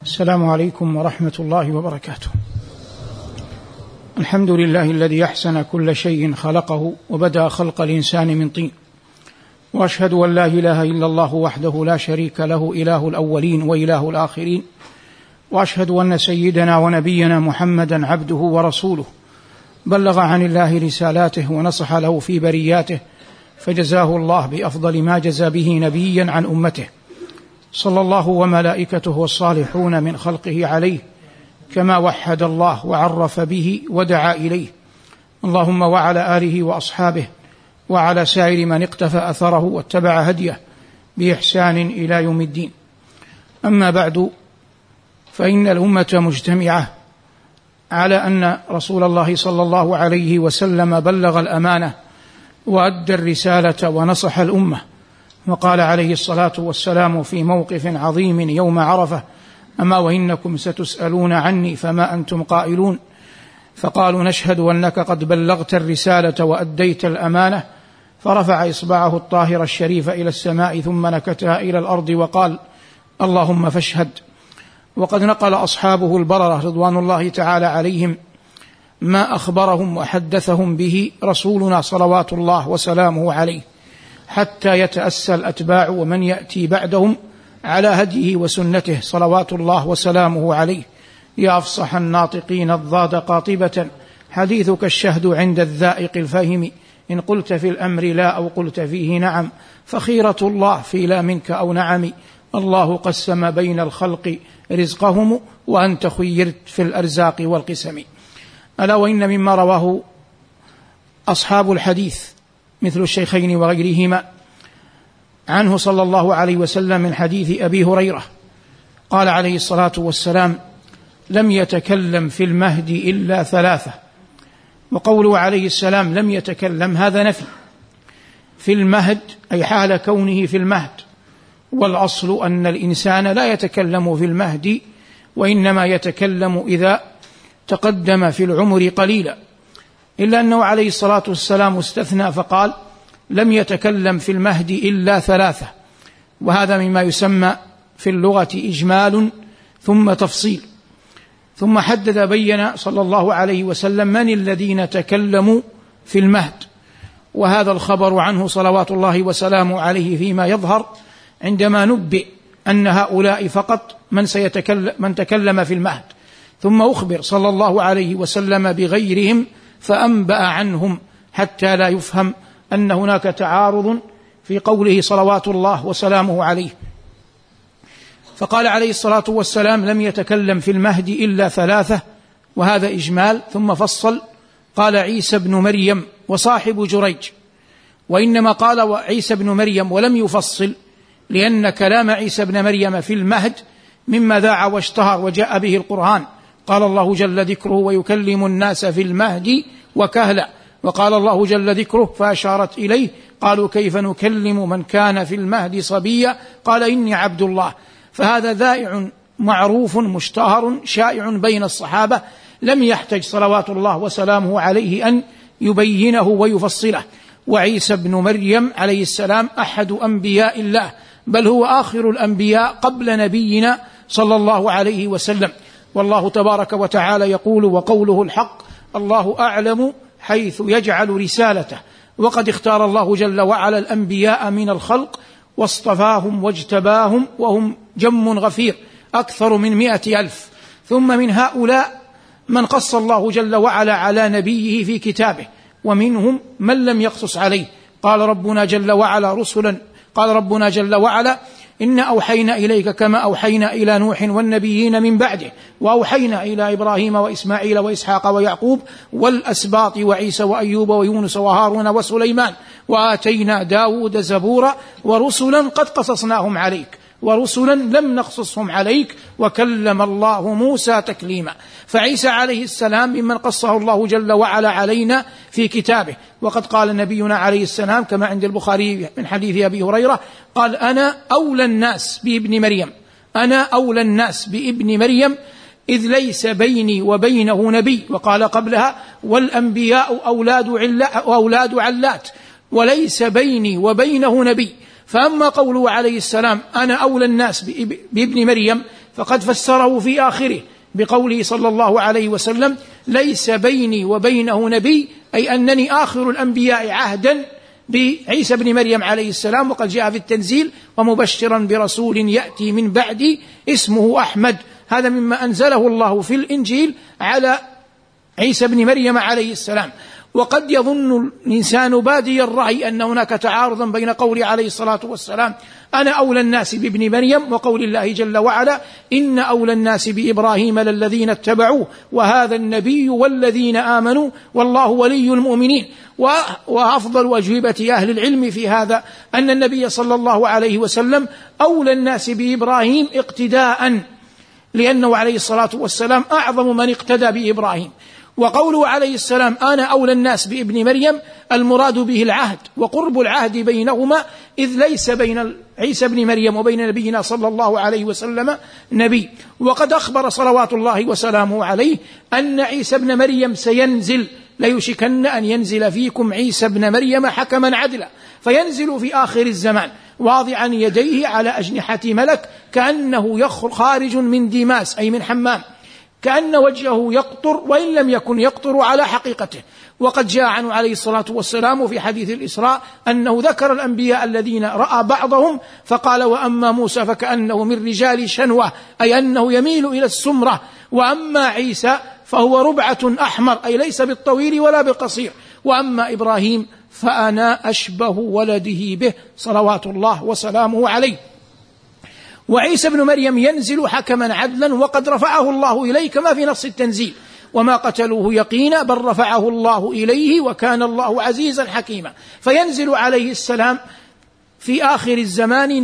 السلام عليكم ورحمة الله وبركاته. الحمد لله الذي أحسن كل شيء خلقه وبدأ خلق الإنسان من طين، وأشهد أن لا إله إلا الله وحده لا شريك له إله الأولين وإله الآخرين، وأشهد أن سيدنا ونبينا محمدا عبده ورسوله بلغ عن الله رسالاته ونصح له في برياته، فجزاه الله بأفضل ما جزى به نبيا عن أمته، صلى الله وملائكته والصالحون من خلقه عليه كما وحد الله وعرف به ودعا إليه، اللهم وعلى آله وأصحابه وعلى سائر من اقتفى أثره واتبع هديه بإحسان إلى يوم الدين. أما بعد، فإن الأمة مجتمعة على أن رسول الله صلى الله عليه وسلم بلغ الأمانة وأدى الرسالة ونصح الأمة، وقال عليه الصلاة والسلام في موقف عظيم يوم عرفة: أما وإنكم ستسألون عني فما أنتم قائلون؟ فقالوا: نشهد أنك قد بلغت الرسالة وأديت الأمانة. فرفع إصبعه الطاهر الشريف إلى السماء ثم نكتها إلى الأرض وقال: اللهم فاشهد. وقد نقل أصحابه البررة رضوان الله تعالى عليهم ما أخبرهم وحدثهم به رسولنا صلوات الله وسلامه عليه، حتى يتأسى الأتباع ومن يأتي بعدهم على هديه وسنته صلوات الله وسلامه عليه. يا أفصح الناطقين الضاد قاطبة، حديثك الشهد عند الذائق الفهم، إن قلت في الأمر لا أو قلت فيه نعم، فخيرة الله في لا منك أو نعم. الله قسم بين الخلق رزقهم وأنت خيرت في الأرزاق والقسم. ألا وإن مما رواه أصحاب الحديث مثل الشيخين وغيرهما عنه صلى الله عليه وسلم من حديث أبي هريرة قال عليه الصلاة والسلام: لم يتكلم في المهد إلا ثلاثة. وقوله عليه السلام لم يتكلم هذا نفي، في المهد أي حال كونه في المهد، والأصل أن الإنسان لا يتكلم في المهد، وإنما يتكلم إذا تقدم في العمر قليلا، إلا أنه عليه الصلاة والسلام استثنى فقال: لم يتكلم في المهد إلا ثلاثة. وهذا مما يسمى في اللغة إجمال ثم تفصيل. ثم حدد بين صلى الله عليه وسلم من الذين تكلموا في المهد، وهذا الخبر عنه صلوات الله وسلامه عليه فيما يظهر عندما نبئ أن هؤلاء فقط من تكلم في المهد، ثم أخبر صلى الله عليه وسلم بغيرهم فأنبأ عنهم، حتى لا يفهم أن هناك تعارض في قوله صلوات الله وسلامه عليه. فقال عليه الصلاة والسلام: لم يتكلم في المهد إلا ثلاثة، وهذا إجمال. ثم فصل قال: عيسى بن مريم وصاحب جريج. وإنما قال عيسى بن مريم ولم يفصل، لأن كلام عيسى بن مريم في المهد مما ذاع واشتهر وجاء به القرآن. قال الله جل ذكره: ويكلم الناس في المهد وكهلا. وقال الله جل ذكره فأشارت إليه: قالوا كيف نكلم من كان في المهد صبيا؟ قال إني عبد الله. فهذا ذائع معروف مشتهر شائع بين الصحابة، لم يحتج صلوات الله وسلامه عليه أن يبينه ويفصله. وعيسى بن مريم عليه السلام أحد أنبياء الله، بل هو آخر الأنبياء قبل نبينا صلى الله عليه وسلم. والله تبارك وتعالى يقول: وقوله الحق، الله أعلم حيث يجعل رسالته. وقد اختار الله جل وعلا الأنبياء من الخلق واصطفاهم واجتباهم، وهم جم غفير أكثر من 100,000. ثم من هؤلاء من قص الله جل وعلا على نبيه في كتابه، ومنهم من لم يقصص عليه. قال ربنا جل وعلا: إنا أوحينا إليك كما أوحينا إلى نوح والنبيين من بعده، وأوحينا إلى إبراهيم وإسماعيل وإسحاق ويعقوب والأسباط وعيسى وأيوب ويونس وهارون وسليمان، وآتينا داود زبورا، ورسلا قد قصصناهم عليك ورسلا لم نقصصهم عليك، وكلم الله موسى تكليما. فعيسى عليه السلام ممن قصه الله جل وعلا علينا في كتابه. وقد قال نبينا عليه السلام كما عند البخاري من حديث أبي هريرة قال: أنا أولى الناس بابن مريم، أنا أولى الناس بابن مريم، إذ ليس بيني وبينه نبي. وقال قبلها: والأنبياء أولاد علات، وليس بيني وبينه نبي. فأما قوله عليه السلام: أنا أولى الناس بابن مريم، فقد فسره في آخره بقوله صلى الله عليه وسلم: ليس بيني وبينه نبي، أي أنني آخر الأنبياء عهدا بعيسى بن مريم عليه السلام، وقد جاء في التنزيل: ومبشرا برسول يأتي من بعدي اسمه أحمد. هذا مما أنزله الله في الإنجيل على عيسى بن مريم عليه السلام. وقد يظن الإنسان بادي الرأي أن هناك تعارضا بين قول عليه الصلاة والسلام: أنا أولى الناس بابن مريم، وقول الله جل وعلا: إن أولى الناس بإبراهيم للذين اتبعوه وهذا النبي والذين آمنوا والله ولي المؤمنين. وأفضل أجوبة أهل العلم في هذا أن النبي صلى الله عليه وسلم أولى الناس بإبراهيم اقتداء، لأنه عليه الصلاة والسلام أعظم من اقتدى بإبراهيم. وقوله عليه السلام: أنا أولى الناس بابن مريم، المراد به العهد وقرب العهد بينهما، إذ ليس بين عيسى بن مريم وبين نبينا صلى الله عليه وسلم نبي. وقد أخبر صلوات الله وسلامه عليه أن عيسى بن مريم سينزل: ليشكن أن ينزل فيكم عيسى بن مريم حكما عدلا، فينزل في آخر الزمان واضعا يديه على أجنحة ملك كأنه خارج من ديماس، أي من حمام، كأن وجهه يقطر وإن لم يكن يقطر على حقيقته. وقد جاء عنه عليه الصلاة والسلام في حديث الإسراء أنه ذكر الأنبياء الذين رأى بعضهم فقال: وأما موسى فكأنه من رجال شنوة، أي أنه يميل إلى السمرة، وأما عيسى فهو ربعة أحمر، أي ليس بالطويل ولا بالقصير، وأما إبراهيم فأنا أشبه ولده به صلوات الله وسلامه عليه. وعيسى بن مريم ينزل حكما عدلا، وقد رفعه الله إليه كما في نص التنزيل: وما قتلوه يقينا بل رفعه الله إليه وكان الله عزيزا حكيما. فينزل عليه السلام في آخر الزمان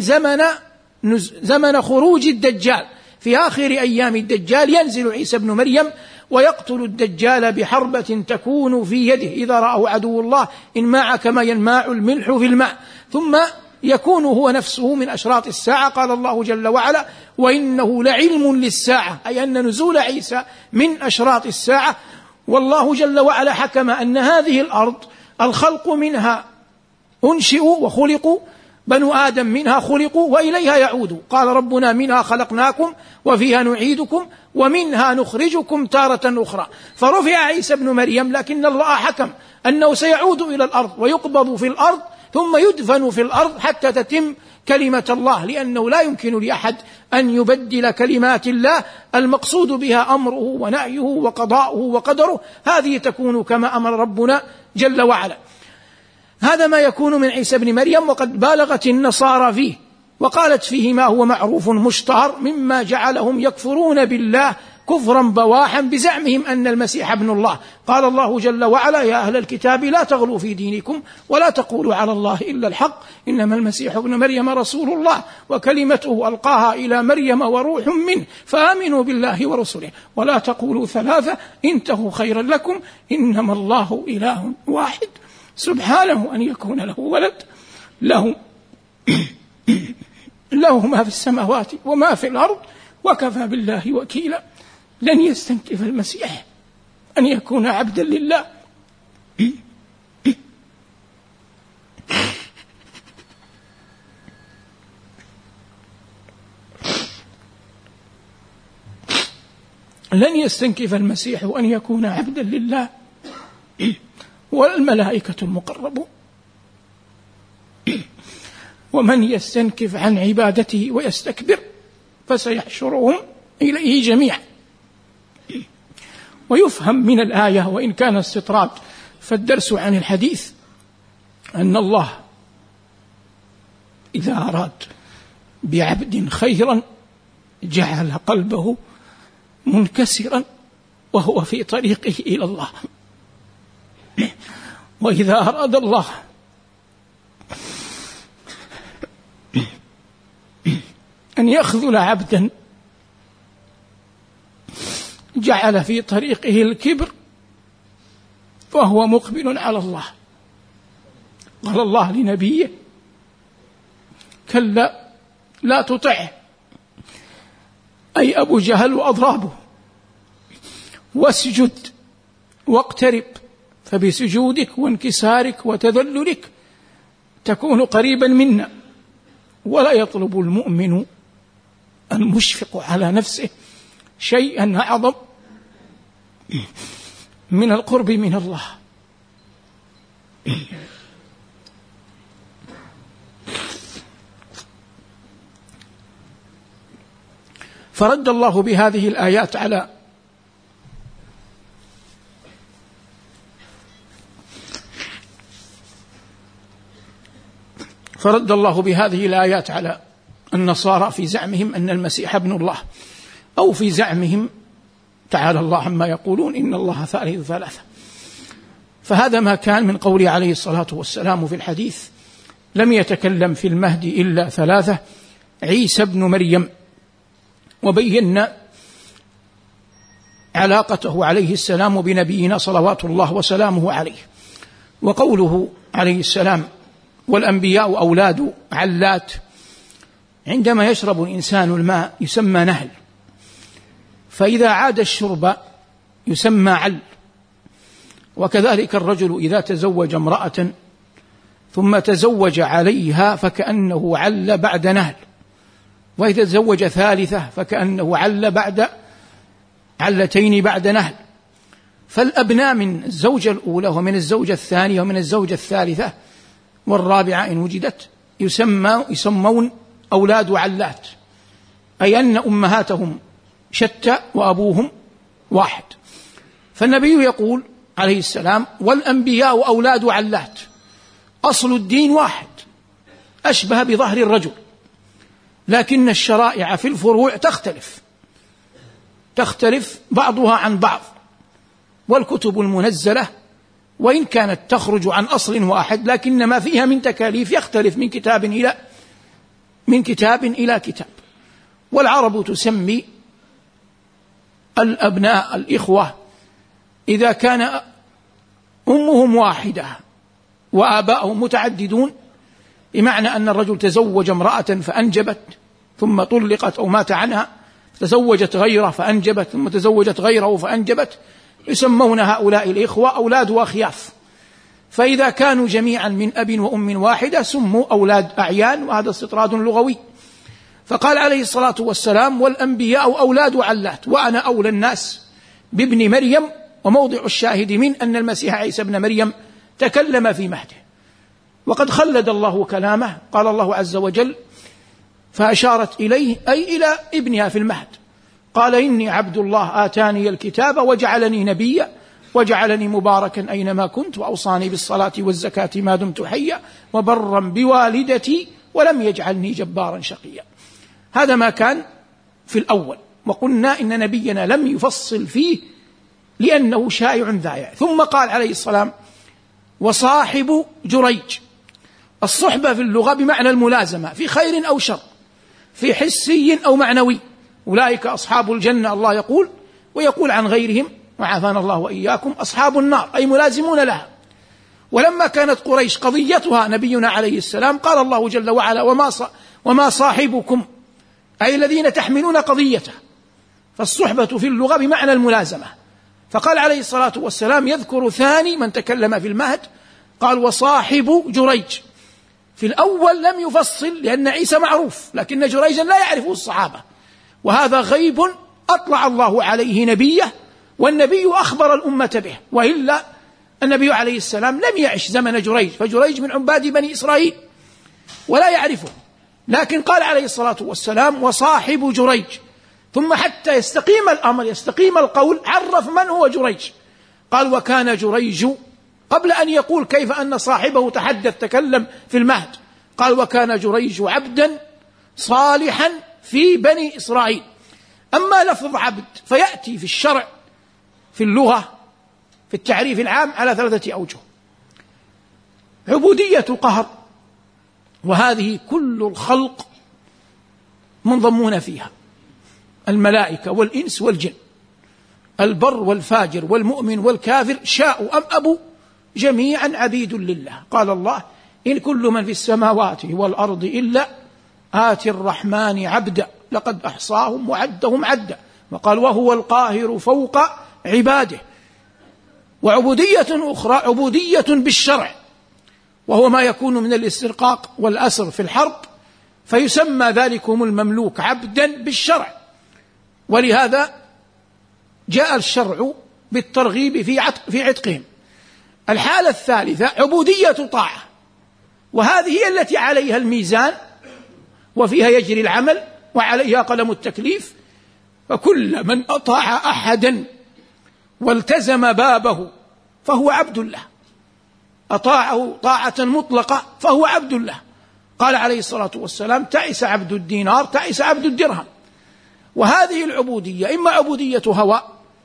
زمن خروج الدجال، في آخر أيام الدجال ينزل عيسى بن مريم ويقتل الدجال بحربة تكون في يده إذا رآه عدو الله انماع كما ينماع الملح في الماء، ثم يكون هو نفسه من أشراط الساعة. قال الله جل وعلا: وإنه لعلم للساعة، أي أن نزول عيسى من أشراط الساعة. والله جل وعلا حكم أن هذه الأرض الخلق منها أنشئوا وخلقوا، بنو آدم منها خلقوا وإليها يعودوا. قال ربنا: منها خلقناكم وفيها نعيدكم ومنها نخرجكم تارة أخرى. فرفع عيسى بن مريم، لكن الله حكم أنه سيعود إلى الأرض ويقبض في الأرض ثم يدفن في الأرض حتى تتم كلمة الله، لأنه لا يمكن لأحد أن يبدل كلمات الله، المقصود بها أمره ونهيه وقضاؤه وقدره، هذه تكون كما أمر ربنا جل وعلا. هذا ما يكون من عيسى بن مريم، وقد بالغت النصارى فيه وقالت فيه ما هو معروف مشتهر مما جعلهم يكفرون بالله كفرا بواحا بزعمهم أن المسيح ابن الله. قال الله جل وعلا: يا أهل الكتاب لا تغلوا في دينكم ولا تقولوا على الله إلا الحق، إنما المسيح ابن مريم رسول الله وكلمته ألقاها إلى مريم وروح منه، فآمنوا بالله ورسله ولا تقولوا ثلاثة انتهوا خيرا لكم، إنما الله إله واحد سبحانه أن يكون له ولد، له ما في السماوات وما في الأرض وكفى بالله وكيلا. لن يستنكف المسيح أن يكون عبدا لله. لن يستنكف المسيح أن يكون عبدا لله والملائكة المقربون، ومن يستنكف عن عبادته ويستكبر فسيحشرهم إليه جميعا. ويفهم من الآية وإن كان استطراد فالدرس عن الحديث أن الله إذا أراد بعبد خيرا جعل قلبه منكسرا وهو في طريقه إلى الله، وإذا أراد الله أن يخذل عبدا جعل في طريقه الكبر فهو مقبل على الله. قال الله لنبيه: كلا لا تطعه، أي أبو جهل وأضرابه، واسجد واقترب، فبسجودك وانكسارك وتذللك تكون قريبا منا. ولا يطلب المؤمن المشفق على نفسه شيئا أعظم من القرب من الله. فرد الله بهذه الآيات على النصارى في زعمهم أن المسيح ابن الله، أو في زعمهم تعالى الله عما يقولون إن الله ثالث ثلاثة. فهذا ما كان من قوله عليه الصلاة والسلام في الحديث: لم يتكلم في المهد إلا ثلاثة، عيسى ابن مريم. وبينا علاقته عليه السلام بنبينا صلوات الله وسلامه عليه. وقوله عليه السلام: والأنبياء أولاد علات. عندما يشرب الإنسان الماء يسمى نهل، فإذا عاد الشرب يسمى عل. وكذلك الرجل إذا تزوج امرأة ثم تزوج عليها فكأنه عل بعد نهل، وإذا تزوج ثالثة فكأنه عل بعد علتين بعد نهل. فالأبناء من الزوجة الأولى ومن الزوجة الثانية ومن الزوجة الثالثة والرابعة إن وجدت يسمون أولاد علات، أي أن أمهاتهم شتى وأبوهم واحد. فالنبي يقول عليه السلام: والأنبياء أولاد علات، أصل الدين واحد، أشبه بظهر الرجل، لكن الشرائع في الفروع تختلف بعضها عن بعض. والكتب المنزلة وإن كانت تخرج عن أصل واحد لكن ما فيها من تكاليف يختلف من كتاب إلى كتاب. والعرب تسمي الأبناء الإخوة إذا كان أمهم واحدة وآباؤهم متعددون، بمعنى أن الرجل تزوج امرأة فأنجبت ثم طلقت أو مات عنها، تزوجت غيره فأنجبت ثم تزوجت غيره فأنجبت، يسمون هؤلاء الإخوة أولاد وأخياف. فإذا كانوا جميعا من أب وأم واحدة سموا أولاد أعيان، وهذا استطراد لغوي. فقال عليه الصلاة والسلام: والأنبياء أولاد علات، وأنا أولى الناس بابن مريم. وموضع الشاهد من أن المسيح عيسى ابن مريم تكلم في مهده، وقد خلد الله كلامه. قال الله عز وجل: فأشارت إليه أي إلى ابنها في المهد، قال: إني عبد الله آتاني الكتاب وجعلني نبيا وجعلني مباركا أينما كنت وأوصاني بالصلاة والزكاة ما دمت حيا وبرا بوالدتي ولم يجعلني جبارا شقيا. هذا ما كان في الأول، وقلنا إن نبينا لم يفصل فيه لأنه شائع ذائع. ثم قال عليه السلام: وصاحب جريج. الصحبة في اللغة بمعنى الملازمة في خير أو شر، في حسي أو معنوي. أولئك أصحاب الجنة الله يقول، ويقول عن غيرهم وعافانا الله وإياكم أصحاب النار، أي ملازمون لها. ولما كانت قريش قضيتها نبينا عليه السلام قال الله جل وعلا: وما صاحبكم، أي الذين تحملون قضيته. فالصحبة في اللغة بمعنى الملازمة. فقال عليه الصلاة والسلام يذكر ثاني من تكلم في المهد، قال: وصاحب جريج. في الأول لم يفصل لأن عيسى معروف، لكن جريجا لا يعرفه الصحابة، وهذا غيب أطلع الله عليه نبيه، والنبي أخبر الأمة به، وإلا النبي عليه السلام لم يعش زمن جريج، فجريج من عباد بني إسرائيل ولا يعرفه. لكن قال عليه الصلاة والسلام: وصاحب جريج. ثم حتى يستقيم الأمر يستقيم القول عرف من هو جريج، قال: وكان جريج، قبل أن يقول كيف أن صاحبه تكلم في المهد، قال: وكان جريج عبدا صالحا في بني إسرائيل. أما لفظ عبد فيأتي في الشرع في اللغة في التعريف العام على 3 أوجه: عبودية القهر، وهذه كل الخلق منضمون فيها، الملائكة والإنس والجن، البر والفاجر والمؤمن والكافر، شاءوا أم أبوا جميعا عبيد لله. قال الله: إن كل من في السماوات والأرض إلا آتي الرحمن عبدا لقد أحصاهم وعدهم عدا. وقال: وهو القاهر فوق عباده. وعبودية أخرى عبودية بالشرع، وهو ما يكون من الاسترقاق والأسر في الحرب، فيسمى ذلكم المملوك عبدا بالشرع. ولهذا جاء الشرع بالترغيب في عتقهم. الحالة الثالثة عبودية طاعة، وهذه هي التي عليها الميزان وفيها يجري العمل وعليها قلم التكليف. فكل من أطاع أحدا والتزم بابه فهو عبد له، أطاعه طاعة مطلقة فهو عبد له. قال عليه الصلاة والسلام: تعس عبد الدينار، تعس عبد الدرهم. وهذه العبودية إما عبودية هوى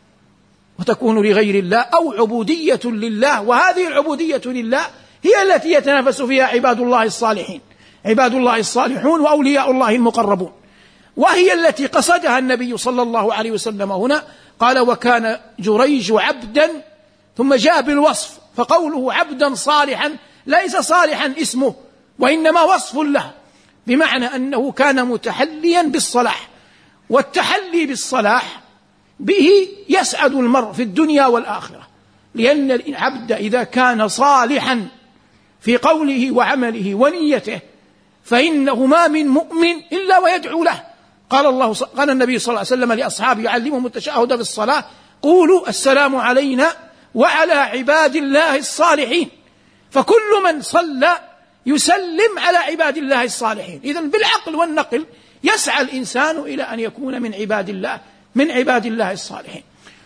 وتكون لغير الله، أو عبودية لله، وهذه العبودية لله هي التي يتنافس فيها عباد الله الصالحين، عباد الله الصالحون وأولياء الله المقربون، وهي التي قصدها النبي صلى الله عليه وسلم هنا. قال: وكان جريج عبدا، ثم جاء بالوصف، فقوله عبدا صالحا ليس صالحا اسمه، وإنما وصف له، بمعنى أنه كان متحليا بالصلاح، والتحلي بالصلاح به يسعد المرء في الدنيا والآخرة، لأن العبد إذا كان صالحا في قوله وعمله ونيته فإنه ما من مؤمن إلا ويدعو له. قال النبي صلى الله عليه وسلم لأصحابه يعلمهم التشهد في الصلاة: قولوا السلام علينا وعلى عباد الله الصالحين. فكل من صلى يسلم على عباد الله الصالحين. إذن بالعقل والنقل يسعى الإنسان إلى أن يكون من عباد الله الصالحين.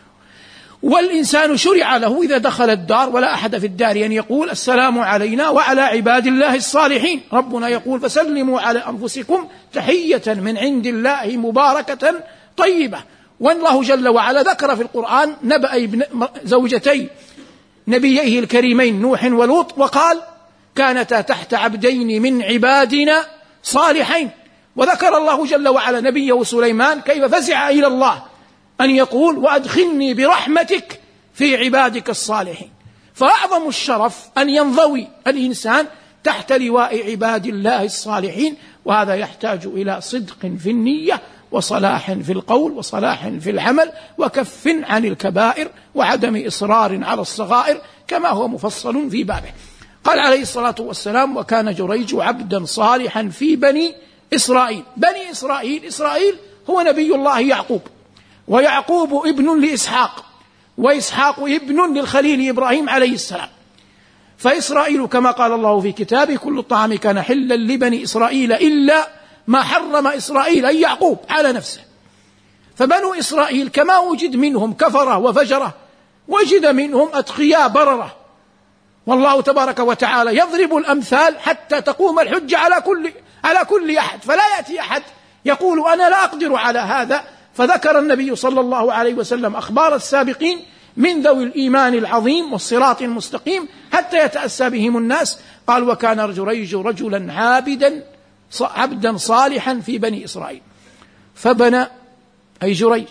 والإنسان شرع له إذا دخل الدار ولا أحد في الدار أن يقول: السلام علينا وعلى عباد الله الصالحين. ربنا يقول: فسلموا على أنفسكم تحية من عند الله مباركة طيبة. والله جل وعلا ذكر في القرآن نبأ زوجتي نبييه الكريمين نوح ولوط، وقال: كانتا تحت عبدين من عبادنا صالحين. وذكر الله جل وعلا نبيه سليمان كيف فزع إلى الله أن يقول: وأدخلني برحمتك في عبادك الصالحين. فأعظم الشرف أن ينضوي الإنسان تحت لواء عباد الله الصالحين، وهذا يحتاج إلى صدق في النية، وصلاح في القول، وصلاح في العمل، وكف عن الكبائر، وعدم إصرار على الصغائر، كما هو مفصل في بابه. قال عليه الصلاة والسلام: وكان جريج عبدا صالحا في بني إسرائيل. بني إسرائيل هو نبي الله يعقوب، ويعقوب ابن لإسحاق، وإسحاق ابن للخليل إبراهيم عليه السلام. فإسرائيل كما قال الله في كتابه: كل الطعام كان حلا لبني إسرائيل إلا ما حرم إسرائيل أي يعقوب على نفسه. فبنو إسرائيل كما وجد منهم كفرة وفجرة، وجد منهم أتقياء بررة. والله تبارك وتعالى يضرب الأمثال حتى تقوم الحجة على كل أحد، فلا يأتي أحد يقول أنا لا أقدر على هذا. فذكر النبي صلى الله عليه وسلم أخبار السابقين من ذوي الإيمان العظيم والصراط المستقيم حتى يتأسى بهم الناس. قال: وكان جريج رجلا عبدا صالحا في بني إسرائيل. فبنى أي جريج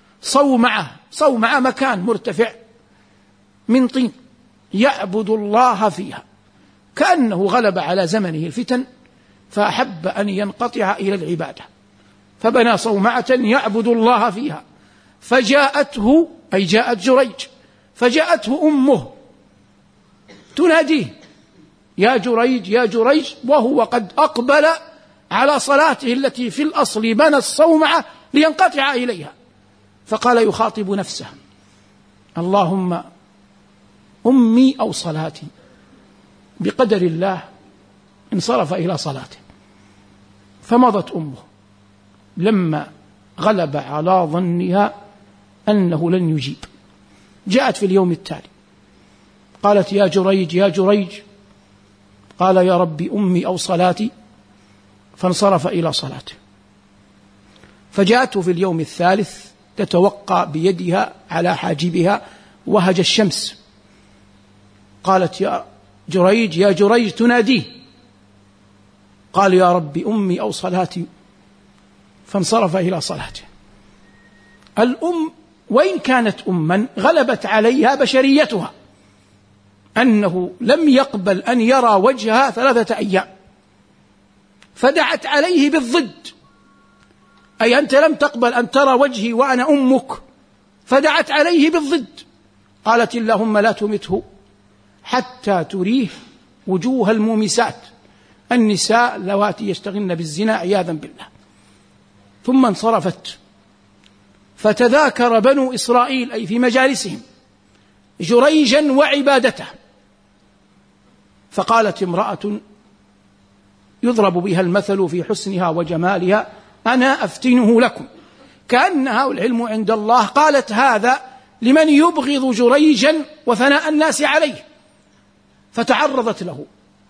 صومعة مكان مرتفع من طين يعبد الله فيها، كأنه غلب على زمنه الفتن فأحب أن ينقطع إلى العبادة، فبنى صومعة يعبد الله فيها. فجاءته أي جاءت جريج، فجاءته أمه تناديه: يا جريج يا جريج، وهو قد أقبل على صلاته التي في الأصل بنى الصومعة لينقطع إليها. فقال يخاطب نفسه: اللهم أمي أو صلاتي. بقدر الله انصرف إلى صلاته، فمضت أمه لما غلب على ظنها أنه لن يجيب. جاءت في اليوم التالي قالت: يا جريج يا جريج. قال: يا ربي أمي أو صلاتي. فانصرف إلى صلاته. فجاءته في اليوم الثالث تتوقع بيدها على حاجبها وهج الشمس. قالت: يا جريج يا جريج تناديه. قال: يا ربي أمي أو صلاتي. فانصرف إلى صلاته. الأم وإن كانت أما غلبت عليها بشريتها، أنه لم يقبل أن يرى وجهها 3 أيام، فدعت عليه بالضد، أي أنت لم تقبل أن ترى وجهي وأنا أمك، فدعت عليه بالضد. قالت: اللهم لا تمته حتى تريه وجوه المومسات النساء اللواتي يشتغلن بالزنا عياذا بالله. ثم انصرفت، فتذاكر بنو إسرائيل أي في مجالسهم جريجا وعبادته، فقالت امرأة يضرب بها المثل في حسنها وجمالها أنا أفتنه لكم، كأنها والعلم عند الله قالت هذا لمن يبغض جريجا وثناء الناس عليه، فتعرضت له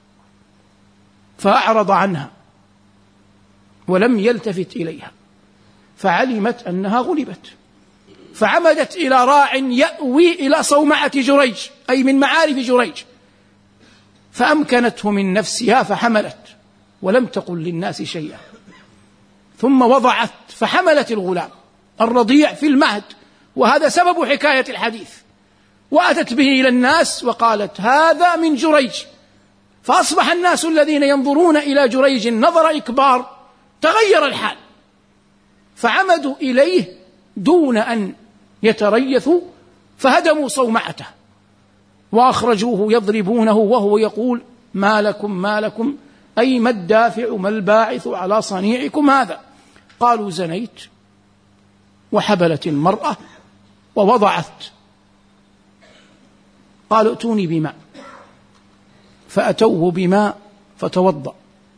فأعرض عنها ولم يلتفت إليها، فعلمت أنها غلبت، فعمدت إلى راع يأوي إلى صومعة جريج أي من معارف جريج، فأمكنته من نفسها فحملت ولم تقل للناس شيئا، ثم وضعت فحملت الغلام الرضيع في المهد، وهذا سبب حكاية الحديث، وأتت به إلى الناس وقالت هذا من جريج، فأصبح الناس الذين ينظرون إلى جريج نظر إكبار، تغير الحال، فعمدوا إليه دون أن يتريثوا فهدموا صومعته وأخرجوه يضربونه وهو يقول ما لكم أي ما الدافع ما الباعث على صنيعكم هذا؟ قالوا زنيت وحبلت المرأة ووضعت. قالوا ائتوني بماء، فأتوه بماء فتوضأ،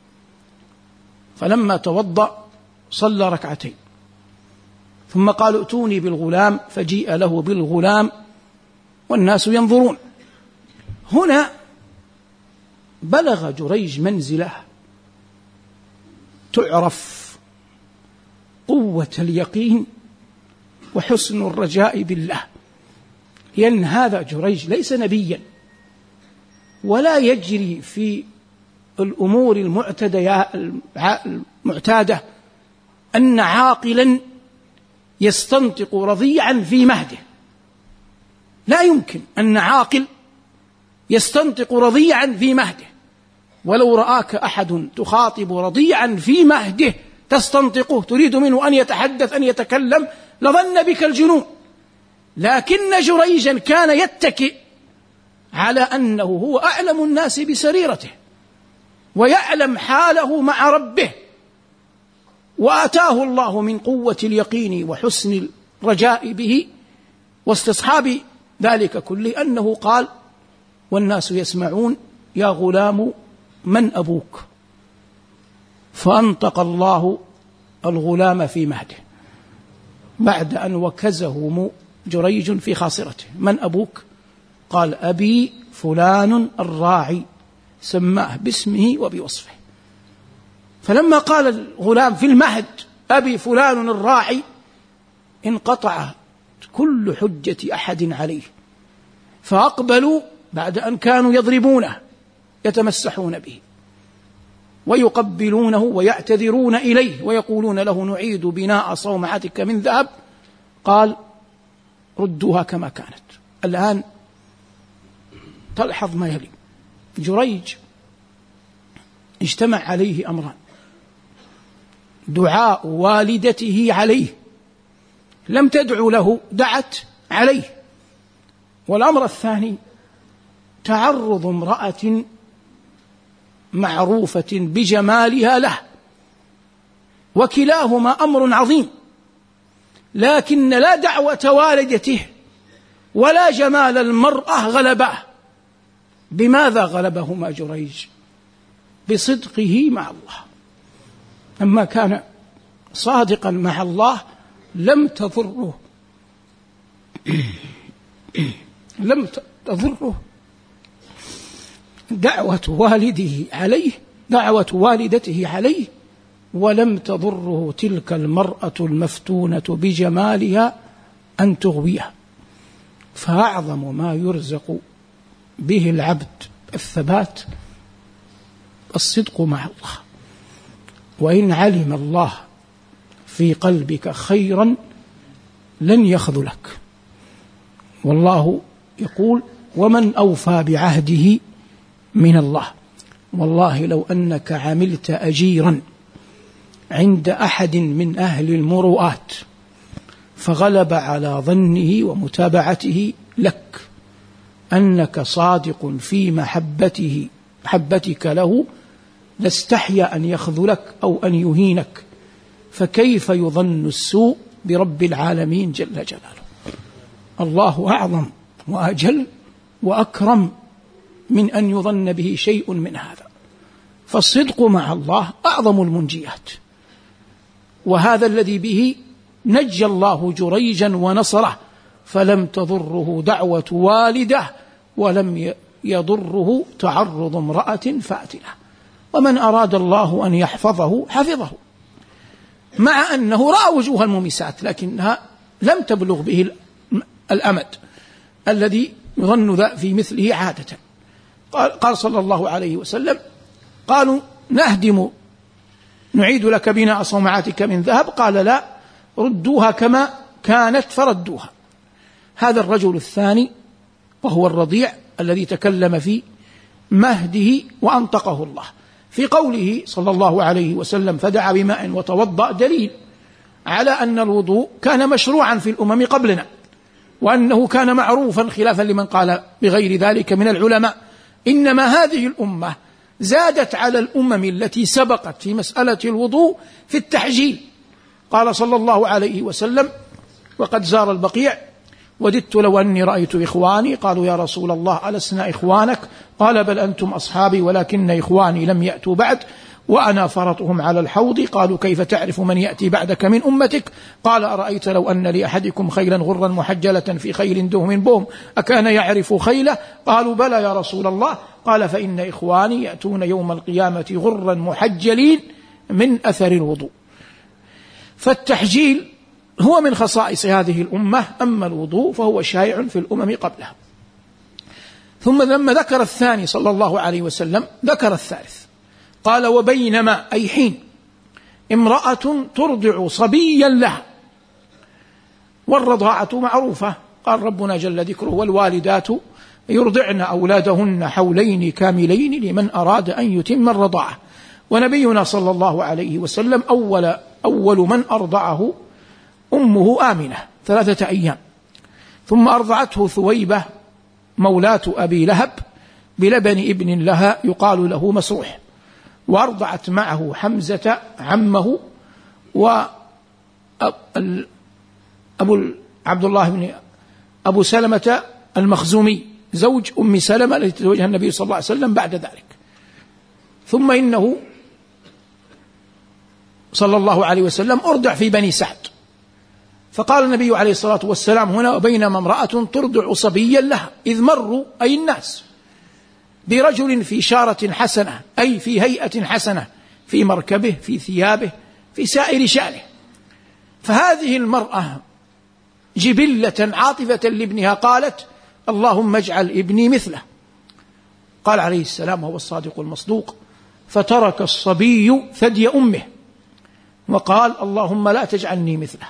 فلما توضأ صلى ركعتين، ثم قالوا ائتوني بالغلام، فجيء له بالغلام والناس ينظرون. هنا بلغ جريج منزله تعرف قوة اليقين وحسن الرجاء بالله، لأن هذا جريج ليس نبيا ولا يجري في الأمور المعتادة أن عاقلا يستنطق رضيعا في مهده، لا يمكن أن عاقل يستنطق رضيعا في مهده، ولو رآك أحد تخاطب رضيعا في مهده تستنطقه تريد منه أن يتحدث أن يتكلم لظن بك الجنون، لكن جريجا كان يتكئ على أنه هو أعلم الناس بسريرته ويعلم حاله مع ربه، وآتاه الله من قوة اليقين وحسن الرجاء به واستصحاب ذلك كله أنه قال والناس يسمعون يا غلام من أبوك؟ فأنطق الله الغلام في مهده بعد أن وكزه جريج في خاصرته. من أبوك؟ قال أبي فلان الراعي، سماه باسمه وبوصفه. فلما قال الغلام في المهد أبي فلان الراعي انقطع كل حجة أحد عليه، فأقبلوا بعد أن كانوا يضربونه يتمسحون به ويقبلونه ويعتذرون إليه ويقولون له نعيد بناء صومعتك من ذهب، قال ردوها كما كانت. الآن تلحظ ما يلي. جريج اجتمع عليه أمران: دعاء والدته عليه، لم تدعو له دعت عليه، والأمر الثاني تعرض امرأة معروفة بجمالها له، وكلاهما أمر عظيم، لكن لا دعوة والدته ولا جمال المرأة غلباه. بماذا غلبهما جريج؟ بصدقه مع الله. لما كان صادقا مع الله لم تضره دعوة والدته عليه، ولم تضره تلك المرأة المفتونة بجمالها أن تغويه. فأعظم ما يرزق به العبد الثبات الصدق مع الله، وإن علم الله في قلبك خيرا لن يخذلك. والله يقول ومن أوفى بعهده من الله. والله لو أنك عملت أجيرا عند أحد من أهل المروءات فغلب على ظنه ومتابعته لك أنك صادق في محبتك له، لاستحيا أن يخذلك أو أن يهينك، فكيف يظن السوء برب العالمين جل جلاله؟ الله أعظم وأجل وأكرم من أن يظن به شيء من هذا. فالصدق مع الله أعظم المنجيات، وهذا الذي به نجى الله جريجا ونصره، فلم تضره دعوة والده ولم يضره تعرض امرأة فاتنة. ومن أراد الله أن يحفظه حفظه، مع أنه رأى وجوه المميسات لكنها لم تبلغ به الأمد الذي يظن في مثله عادة. قال صلى الله عليه وسلم: قالوا نعيد لك بناء صومعاتك من ذهب، قال: لا، ردوها كما كانت فردوها. هذا الرجل الثاني وهو الرضيع الذي تكلم في مهده وأنطقه الله في قوله صلى الله عليه وسلم: فدعا بماء وتوضأ، دليل على أن الوضوء كان مشروعا في الأمم قبلنا، وأنه كان معروفا خلافا لمن قال بغير ذلك من العلماء. إنما هذه الأمة زادت على الأمم التي سبقت في مسألة الوضوء في التحجيل. قال صلى الله عليه وسلم: وقد زار البقيع وددت لو أني رأيت إخواني. قالوا: يا رسول الله ألسنا إخوانك؟ قال: بل أنتم أصحابي ولكن إخواني لم يأتوا بعد وأنا فرطهم على الحوض. قالوا: كيف تعرف من يأتي بعدك من أمتك؟ قال: أرأيت لو أن لأحدكم خيلا غرا محجلة في خيل دهم بهم أكان يعرف خيله؟ قالوا: بلى يا رسول الله. قال: فإن إخواني يأتون يوم القيامة غرا محجلين من أثر الوضوء. فالتحجيل هو من خصائص هذه الأمة، أما الوضوء فهو شائع في الأمم قبلها. ثم لما ذكر الثاني صلى الله عليه وسلم ذكر الثالث، قال: وبينما، أي حين، امرأة ترضع صبيا لها، والرضاعة معروفة، قال ربنا جل ذكره: والوالدات يرضعن أولادهن حولين كاملين لمن أراد أن يتم الرضاعة. ونبينا صلى الله عليه وسلم أول من أرضعه أمه آمنة 3 أيام، ثم أرضعته ثويبة مولاة أبي لهب بلبن ابن لها يقال له مسروح، وأرضعت معه حمزة عمه عبد الله بن أبو سلمة المخزومي زوج أم سلمة التي تزوجها النبي صلى الله عليه وسلم بعد ذلك. ثم إنه صلى الله عليه وسلم أرضع في بني سعد، فقال النبي عليه الصلاة والسلام هنا: وبينما امرأة ترضع صبيا لها، إذ مروا أي الناس برجل في شارة حسنة، أي في هيئة حسنة، في مركبه، في ثيابه، في سائر شأنه. فهذه المرأة جبلة عاطفة لابنها قالت: اللهم اجعل ابني مثله. قال عليه السلام وهو الصادق المصدوق: فترك الصبي ثدي أمه وقال: اللهم لا تجعلني مثله.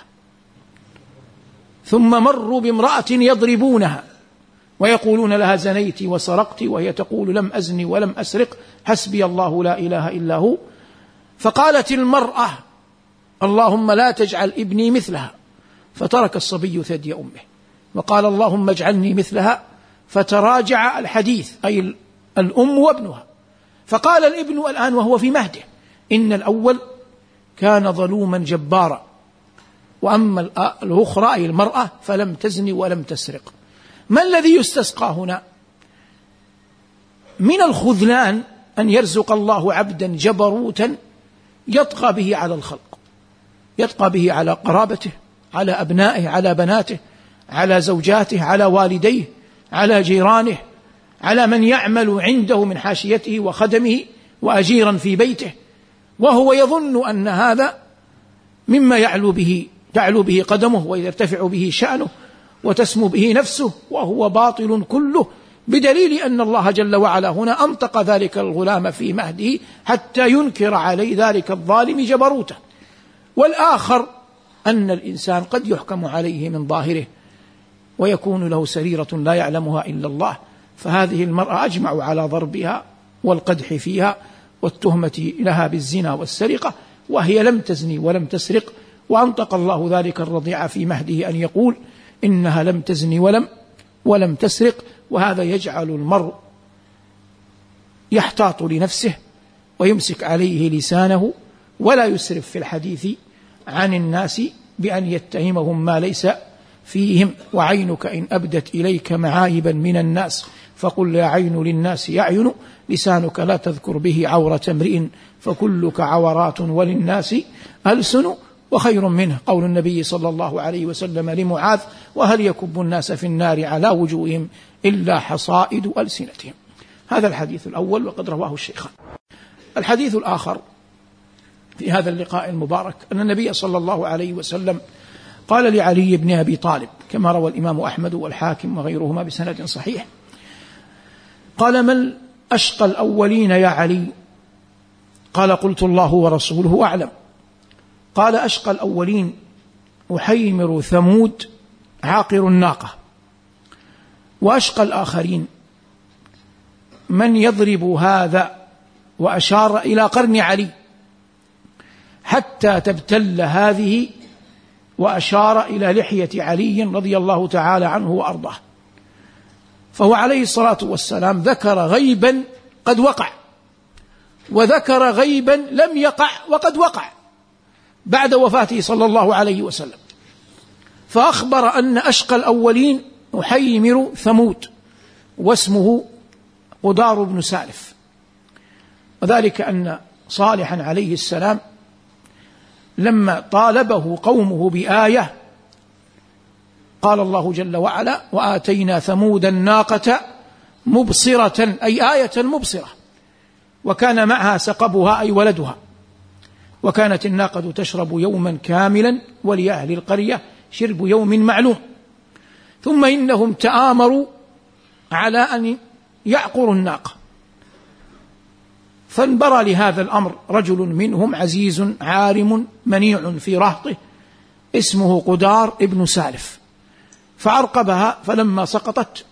ثم مروا بامرأة يضربونها ويقولون لها: زنيت وسرقت، وهي تقول: لم أزني ولم أسرق، حسبي الله لا إله إلا هو. فقالت المرأة: اللهم لا تجعل ابني مثلها. فترك الصبي ثدي أمه وقال: اللهم اجعلني مثلها. فتراجع الحديث، أي الأم وابنها. فقال الابن الآن وهو في مهده: إن الأول كان ظلوما جبارا، وأما الأخرى أي المرأة فلم تزني ولم تسرق. ما الذي يستسقى هنا؟ من الخذلان أن يرزق الله عبدا جبروتا يطغى به على الخلق، يطغى به على قرابته، على أبنائه، على بناته، على زوجاته، على والديه، على جيرانه، على من يعمل عنده من حاشيته وخدمه وأجيرا في بيته، وهو يظن أن هذا مما تعلو به قدمه ويرتفع به شأنه وتسمو به نفسه، وهو باطل كله، بدليل أن الله جل وعلا هنا أنطق ذلك الغلام في مهده حتى ينكر عليه ذلك الظالم جبروته. والآخر أن الإنسان قد يحكم عليه من ظاهره ويكون له سريرة لا يعلمها إلا الله. فهذه المرأة أجمعوا على ضربها والقدح فيها والتهمة لها بالزنا والسرقة، وهي لم تزني ولم تسرق. وأنطق الله ذلك الرضيع في مهده أن يقول: إنها لم تزني ولم تسرق. وهذا يجعل المرء يحتاط لنفسه ويمسك عليه لسانه ولا يسرف في الحديث عن الناس بأن يتهمهم ما ليس فيهم. وعينك إن أبدت إليك معايبا من الناس فقل يا عين للناس يعين، لسانك لا تذكر به عورة امرئ فكلك عورات وللناس ألسن. وخير منه قول النبي صلى الله عليه وسلم لمعاذ: وهل يكب الناس في النار على وجوههم إلا حصائد ألسنتهم. هذا الحديث الأول وقد رواه الشيخان. الحديث الآخر في هذا اللقاء المبارك أن النبي صلى الله عليه وسلم قال لعلي بن أبي طالب كما روى الإمام أحمد والحاكم وغيرهما بسند صحيح، قال: من أشقى الأولين يا علي؟ قال: قلت الله ورسوله أعلم. قال: أشقى الأولين أحيمر ثمود عاقر الناقة، وأشقى الآخرين من يضرب هذا، وأشار إلى قرن علي، حتى تبتل هذه، وأشار إلى لحية علي رضي الله تعالى عنه وأرضاه. فهو عليه الصلاة والسلام ذكر غيبا قد وقع، وذكر غيبا لم يقع وقد وقع بعد وفاته صلى الله عليه وسلم. فأخبر أن أشقى الأولين أحيمر ثمود، واسمه قدار بن سالف، وذلك أن صالحا عليه السلام لما طالبه قومه بآية قال الله جل وعلا: وآتينا ثمود الناقة مبصرة، أي آية مبصرة، وكان معها سقبها أي ولدها، وكانت الناقة تشرب يوما كاملا ولأهل القرية شرب يوم معلوم. ثم إنهم تآمروا على أن يعقروا الناقة، فانبرى لهذا الأمر رجل منهم عزيز عارم منيع في رهطه اسمه قدار ابن سالف، فعرقبها، فلما سقطت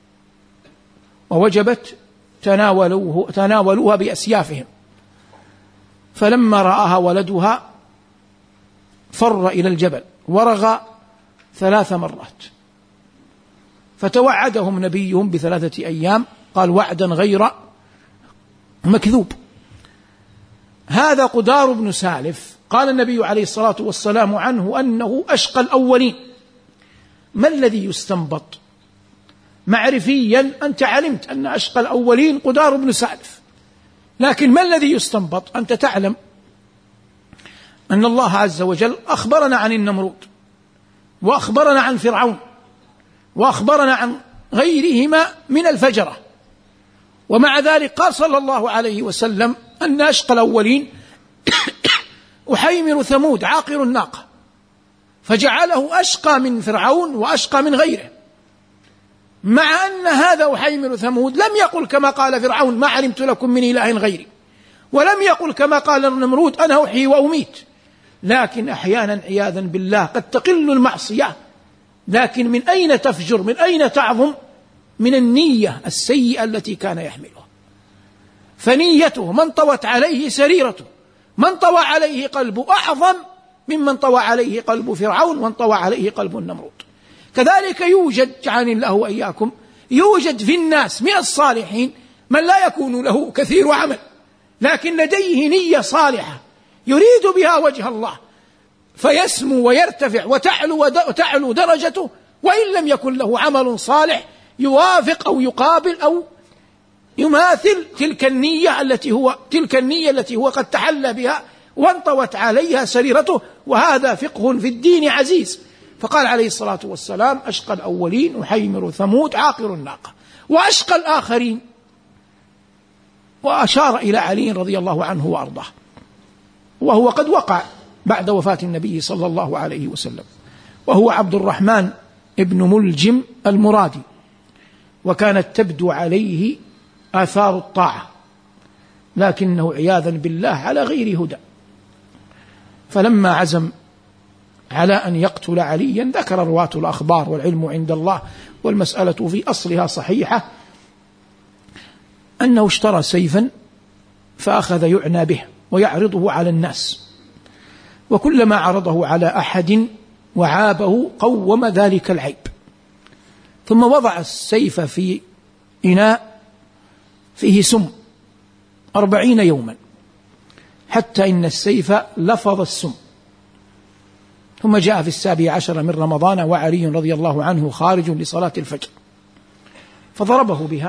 ووجبت تناولوها بأسيافهم، فلما رآها ولدها فر إلى الجبل ورغى 3 مرات، فتوعدهم نبيهم ب3 أيام، قال: وعدا غير مكذوب. هذا قدار بن سالف قال النبي عليه الصلاة والسلام عنه أنه أشقى الأولين. ما الذي يستنبط؟ معرفيا أنت علمت أن أشقى الأولين قدار بن سالف، لكن ما الذي يستنبط؟ أنت تعلم أن الله عز وجل أخبرنا عن النمرود، وأخبرنا عن فرعون، وأخبرنا عن غيرهما من الفجرة، ومع ذلك قال صلى الله عليه وسلم أن أشقى الأولين أحيمر ثمود عاقر الناقة، فجعله أشقى من فرعون وأشقى من غيره، مع أن هذا أحيمر ثمود لم يقل كما قال فرعون: ما علمت لكم من إله غيري، ولم يقل كما قال النمرود: أنا أحيي وأميت. لكن أحيانا عياذا بالله قد تقل المعصية، لكن من أين تفجر؟ من أين تعظم؟ من النية السيئة التي كان يحملها. فنيته من طوت عليه سريرته، من طوى عليه قلبه أعظم ممن طوى عليه قلب فرعون وانطوى عليه قلب النمرود. كذلك يوجد، جعلني الله وإياكم، يوجد في الناس من الصالحين من لا يكون له كثير عمل، لكن لديه نية صالحة يريد بها وجه الله، فيسمو ويرتفع وتعلو درجته، وإن لم يكن له عمل صالح يوافق أو يقابل أو يماثل تلك النية التي هو قد تحلى بها وانطوت عليها سريرته. وهذا فقه في الدين عزيز. فقال عليه الصلاة والسلام: أشقى الأولين أحيمر ثمود عاقر الناقة، وأشقى الآخرين، وأشار إلى علي رضي الله عنه وأرضاه، وهو قد وقع بعد وفاة النبي صلى الله عليه وسلم، وهو عبد الرحمن ابن ملجم المرادي، وكانت تبدو عليه آثار الطاعة، لكنه عياذا بالله على غير هدى. فلما عزم على أن يقتل عليا ذكر رواة الأخبار والعلم عند الله والمسألة في أصلها صحيحة أنه اشترى سيفا فأخذ يعنى به ويعرضه على الناس، وكلما عرضه على أحد وعابه قوم ذلك العيب، ثم وضع السيف في إناء فيه سم 40 يوما حتى إن السيف لفظ السم. ثم جاء في 17 من رمضان وعلي رضي الله عنه خارج لصلاة الفجر فضربه بها،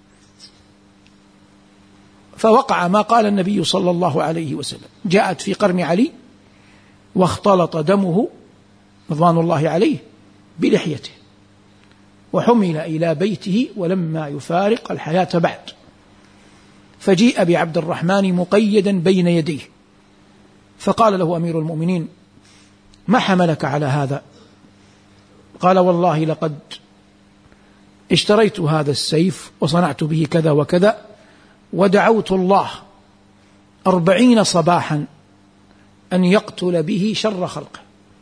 فوقع ما قال النبي صلى الله عليه وسلم، جاءت في قرن علي واختلط دمه رضوان الله عليه بلحيته، وحمل إلى بيته ولما يفارق الحياة بعد، فجيء بعبد الرحمن مقيدا بين يديه، فقال له أمير المؤمنين: ما حملك على هذا؟ قال: والله لقد اشتريت هذا السيف وصنعت به كذا وكذا، ودعوت الله 40 صباحا أن يقتل به شر خلقه.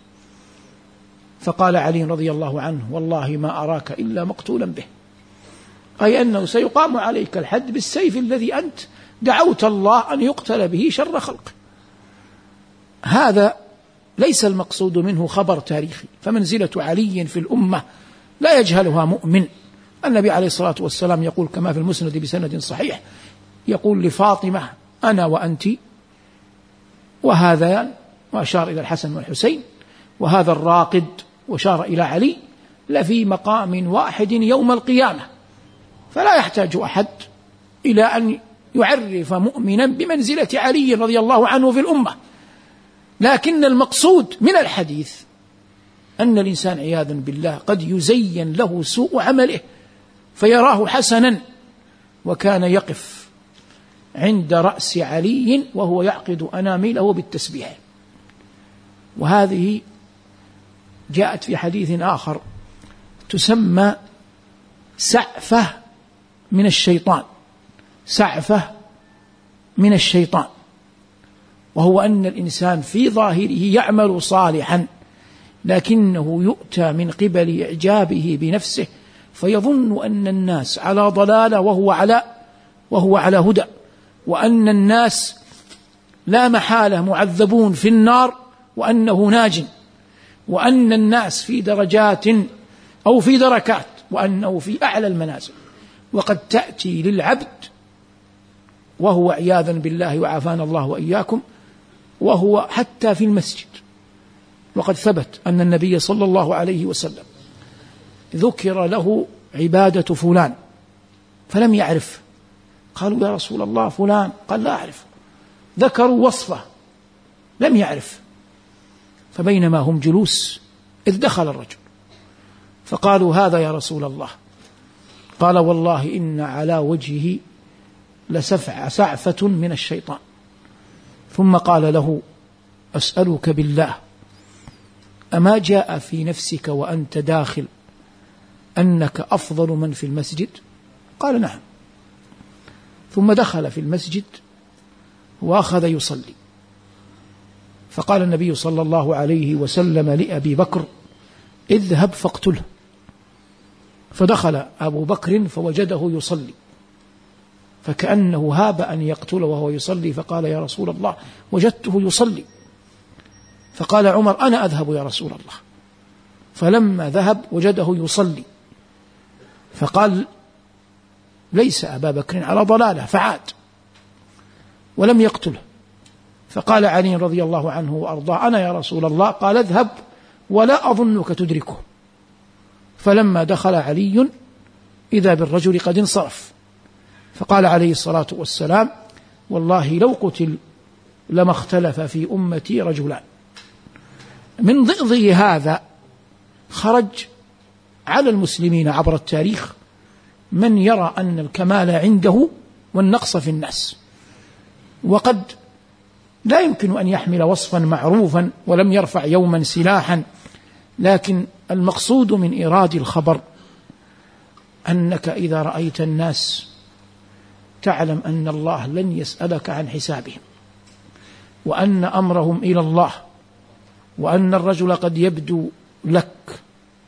فقال علي رضي الله عنه: والله ما أراك إلا مقتولا به، أي أنه سيقام عليك الحد بالسيف الذي أنت دعوت الله أن يقتل به شر خلقه. هذا ليس المقصود منه خبر تاريخي، فمنزلة علي في الأمة لا يجهلها مؤمن. النبي عليه الصلاة والسلام يقول كما في المسند بسند صحيح، يقول لفاطمة: أنا وأنت وهذان، وأشار إلى الحسن والحسين، وهذا الراقد وشار إلى علي، لفي مقام واحد يوم القيامة. فلا يحتاج أحد إلى أن يعرف مؤمنا بمنزلة علي رضي الله عنه في الأمة، لكن المقصود من الحديث أن الإنسان عياذا بالله قد يزين له سوء عمله فيراه حسنا. وكان يقف عند رأس علي وهو يعقد أنامله بالتسبيح. وهذه جاءت في حديث آخر تسمى سعفة من الشيطان، سعفة من الشيطان، وهو أن الإنسان في ظاهره يعمل صالحا لكنه يؤتى من قبل إعجابه بنفسه فيظن أن الناس على ضلالة وهو على هدى، وأن الناس لا محالة معذبون في النار وأنه ناج، وأن الناس في درجات أو في دركات وأنه في أعلى المنازل. وقد تأتي للعبد وهو عياذا بالله وعافانا الله وإياكم وهو حتى في المسجد. وقد ثبت أن النبي صلى الله عليه وسلم ذكر له عبادة فلان فلم يعرف، قالوا: يا رسول الله فلان، قال: لا أعرف. ذكروا وصفه لم يعرف، فبينما هم جلوس إذ دخل الرجل فقالوا: هذا يا رسول الله. قال: والله إن على وجهه سعفة من الشيطان. ثم قال له: أسألك بالله، أما جاء في نفسك وأنت داخل أنك أفضل من في المسجد؟ قال: نعم. ثم دخل في المسجد وأخذ يصلي، فقال النبي صلى الله عليه وسلم لأبي بكر: اذهب فاقتله. فدخل أبو بكر فوجده يصلي، فكأنه هاب أن يقتله وهو يصلي، فقال: يا رسول الله وجدته يصلي. فقال عمر: أنا أذهب يا رسول الله. فلما ذهب وجده يصلي فقال: ليس أبا بكر على ضلالة، فعاد ولم يقتله. فقال علي رضي الله عنه وأرضاه: أنا يا رسول الله. قال: اذهب ولا أظنك تدركه. فلما دخل علي إذا بالرجل قد انصرف، فقال عليه الصلاة والسلام: والله لو قتل لما اختلف في أمتي رجلان. من ضئضئ هذا خرج على المسلمين عبر التاريخ من يرى أن الكمال عنده والنقص في الناس، وقد لا يمكن أن يحمل وصفا معروفا ولم يرفع يوما سلاحا، لكن المقصود من إيراد الخبر أنك إذا رأيت الناس تعلم أن الله لن يسألك عن حسابهم، وأن أمرهم إلى الله، وأن الرجل قد يبدو لك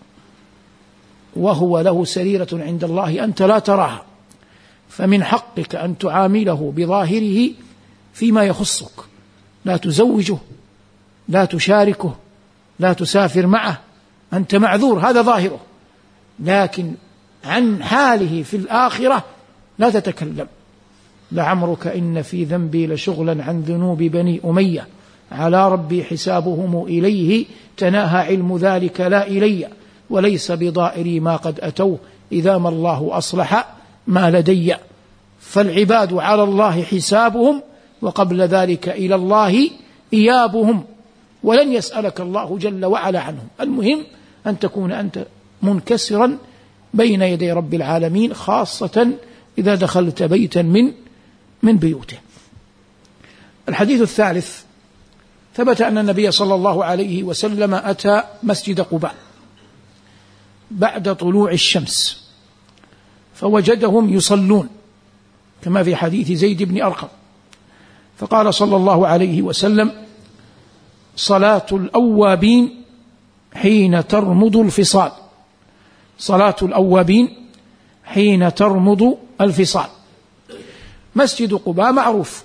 وهو له سريرة عند الله أنت لا تراها، فمن حقك أن تعامله بظاهره فيما يخصك، لا تزوجه، لا تشاركه، لا تسافر معه، أنت معذور، هذا ظاهره، لكن عن حاله في الآخرة لا تتكلم. لعمرك إن في ذنبي لشغلا عن ذنوب بني أمية، على ربي حسابهم إليه تناهى علم ذلك لا إلي، وليس بضائري ما قد أتوه إذا ما الله أصلح ما لدي. فالعباد على الله حسابهم، وقبل ذلك إلى الله إيابهم، ولن يسألك الله جل وعلا عنهم. المهم أن تكون أنت منكسرا بين يدي رب العالمين، خاصة إذا دخلت بيتا من بيوته. الحديث الثالث: ثبت أن النبي صلى الله عليه وسلم أتى مسجد قباء بعد طلوع الشمس فوجدهم يصلون، كما في حديث زيد بن أرقم، فقال صلى الله عليه وسلم: صلاة الأوابين حين ترمض الفصال. صلاة الأوابين حين ترمض الفصال. مسجد قباء معروف،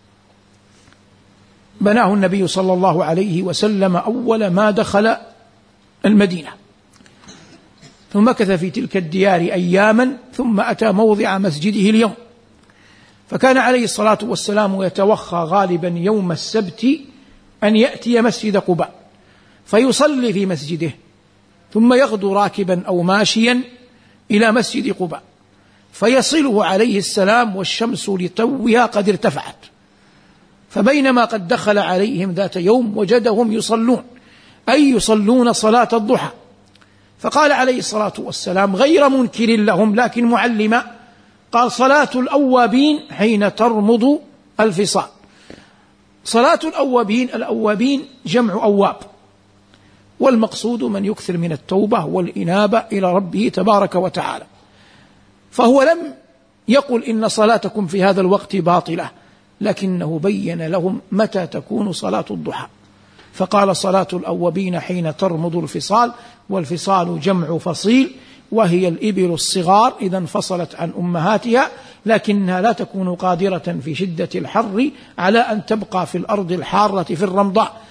بناه النبي صلى الله عليه وسلم أول ما دخل المدينة، ثم مكث في تلك الديار أياما، ثم أتى موضع مسجده اليوم. فكان عليه الصلاة والسلام يتوخى غالبا يوم السبت أن يأتي مسجد قباء فيصلي في مسجده، ثم يغدو راكبا أو ماشيا إلى مسجد قباء فيصله عليه السلام والشمس لتوها قد ارتفعت. فبينما قد دخل عليهم ذات يوم وجدهم يصلون، أي يصلون صلاة الضحى، فقال عليه الصلاة والسلام غير منكر لهم لكن معلما، قال: صلاة الأوابين حين ترمض الفصال. صلاة الأوابين، الأوابين جمع أواب، والمقصود من يكثر من التوبة والإنابة إلى ربه تبارك وتعالى. فهو لم يقل إن صلاتكم في هذا الوقت باطلة، لكنه بين لهم متى تكون صلاة الضحى، فقال: صلاة الأوابين حين ترمض الفصال، والفصال جمع فصيل، وهي الإبل الصغار إذا انفصلت عن أمهاتها، لكنها لا تكون قادرة في شدة الحر على أن تبقى في الأرض الحارة في الرمضاء،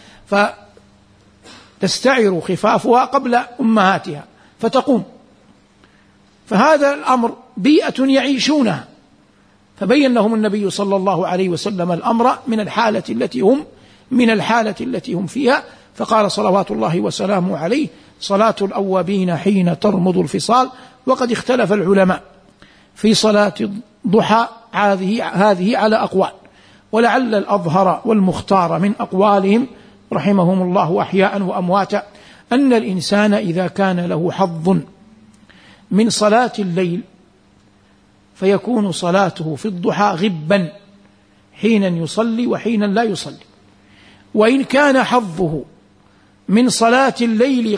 فتستعر خفافها قبل أمهاتها فتقوم. فهذا الأمر بيئة يعيشونها، فبين لهم النبي صلى الله عليه وسلم الأمر من الحالة التي هم فيها، فقال صلوات الله وسلامه عليه: صلاة الأوابين حين ترمض الفصال. وقد اختلف العلماء في صلاة الضحى هذه على أقوال، ولعل الأظهر والمختار من أقوالهم رحمهم الله أحياء وأمواتا أن الإنسان إذا كان له حظ من صلاة الليل فيكون صلاته في الضحى غبا، حينا يصلي وحينا لا يصلي. وإن كان حظه من صلاة الليل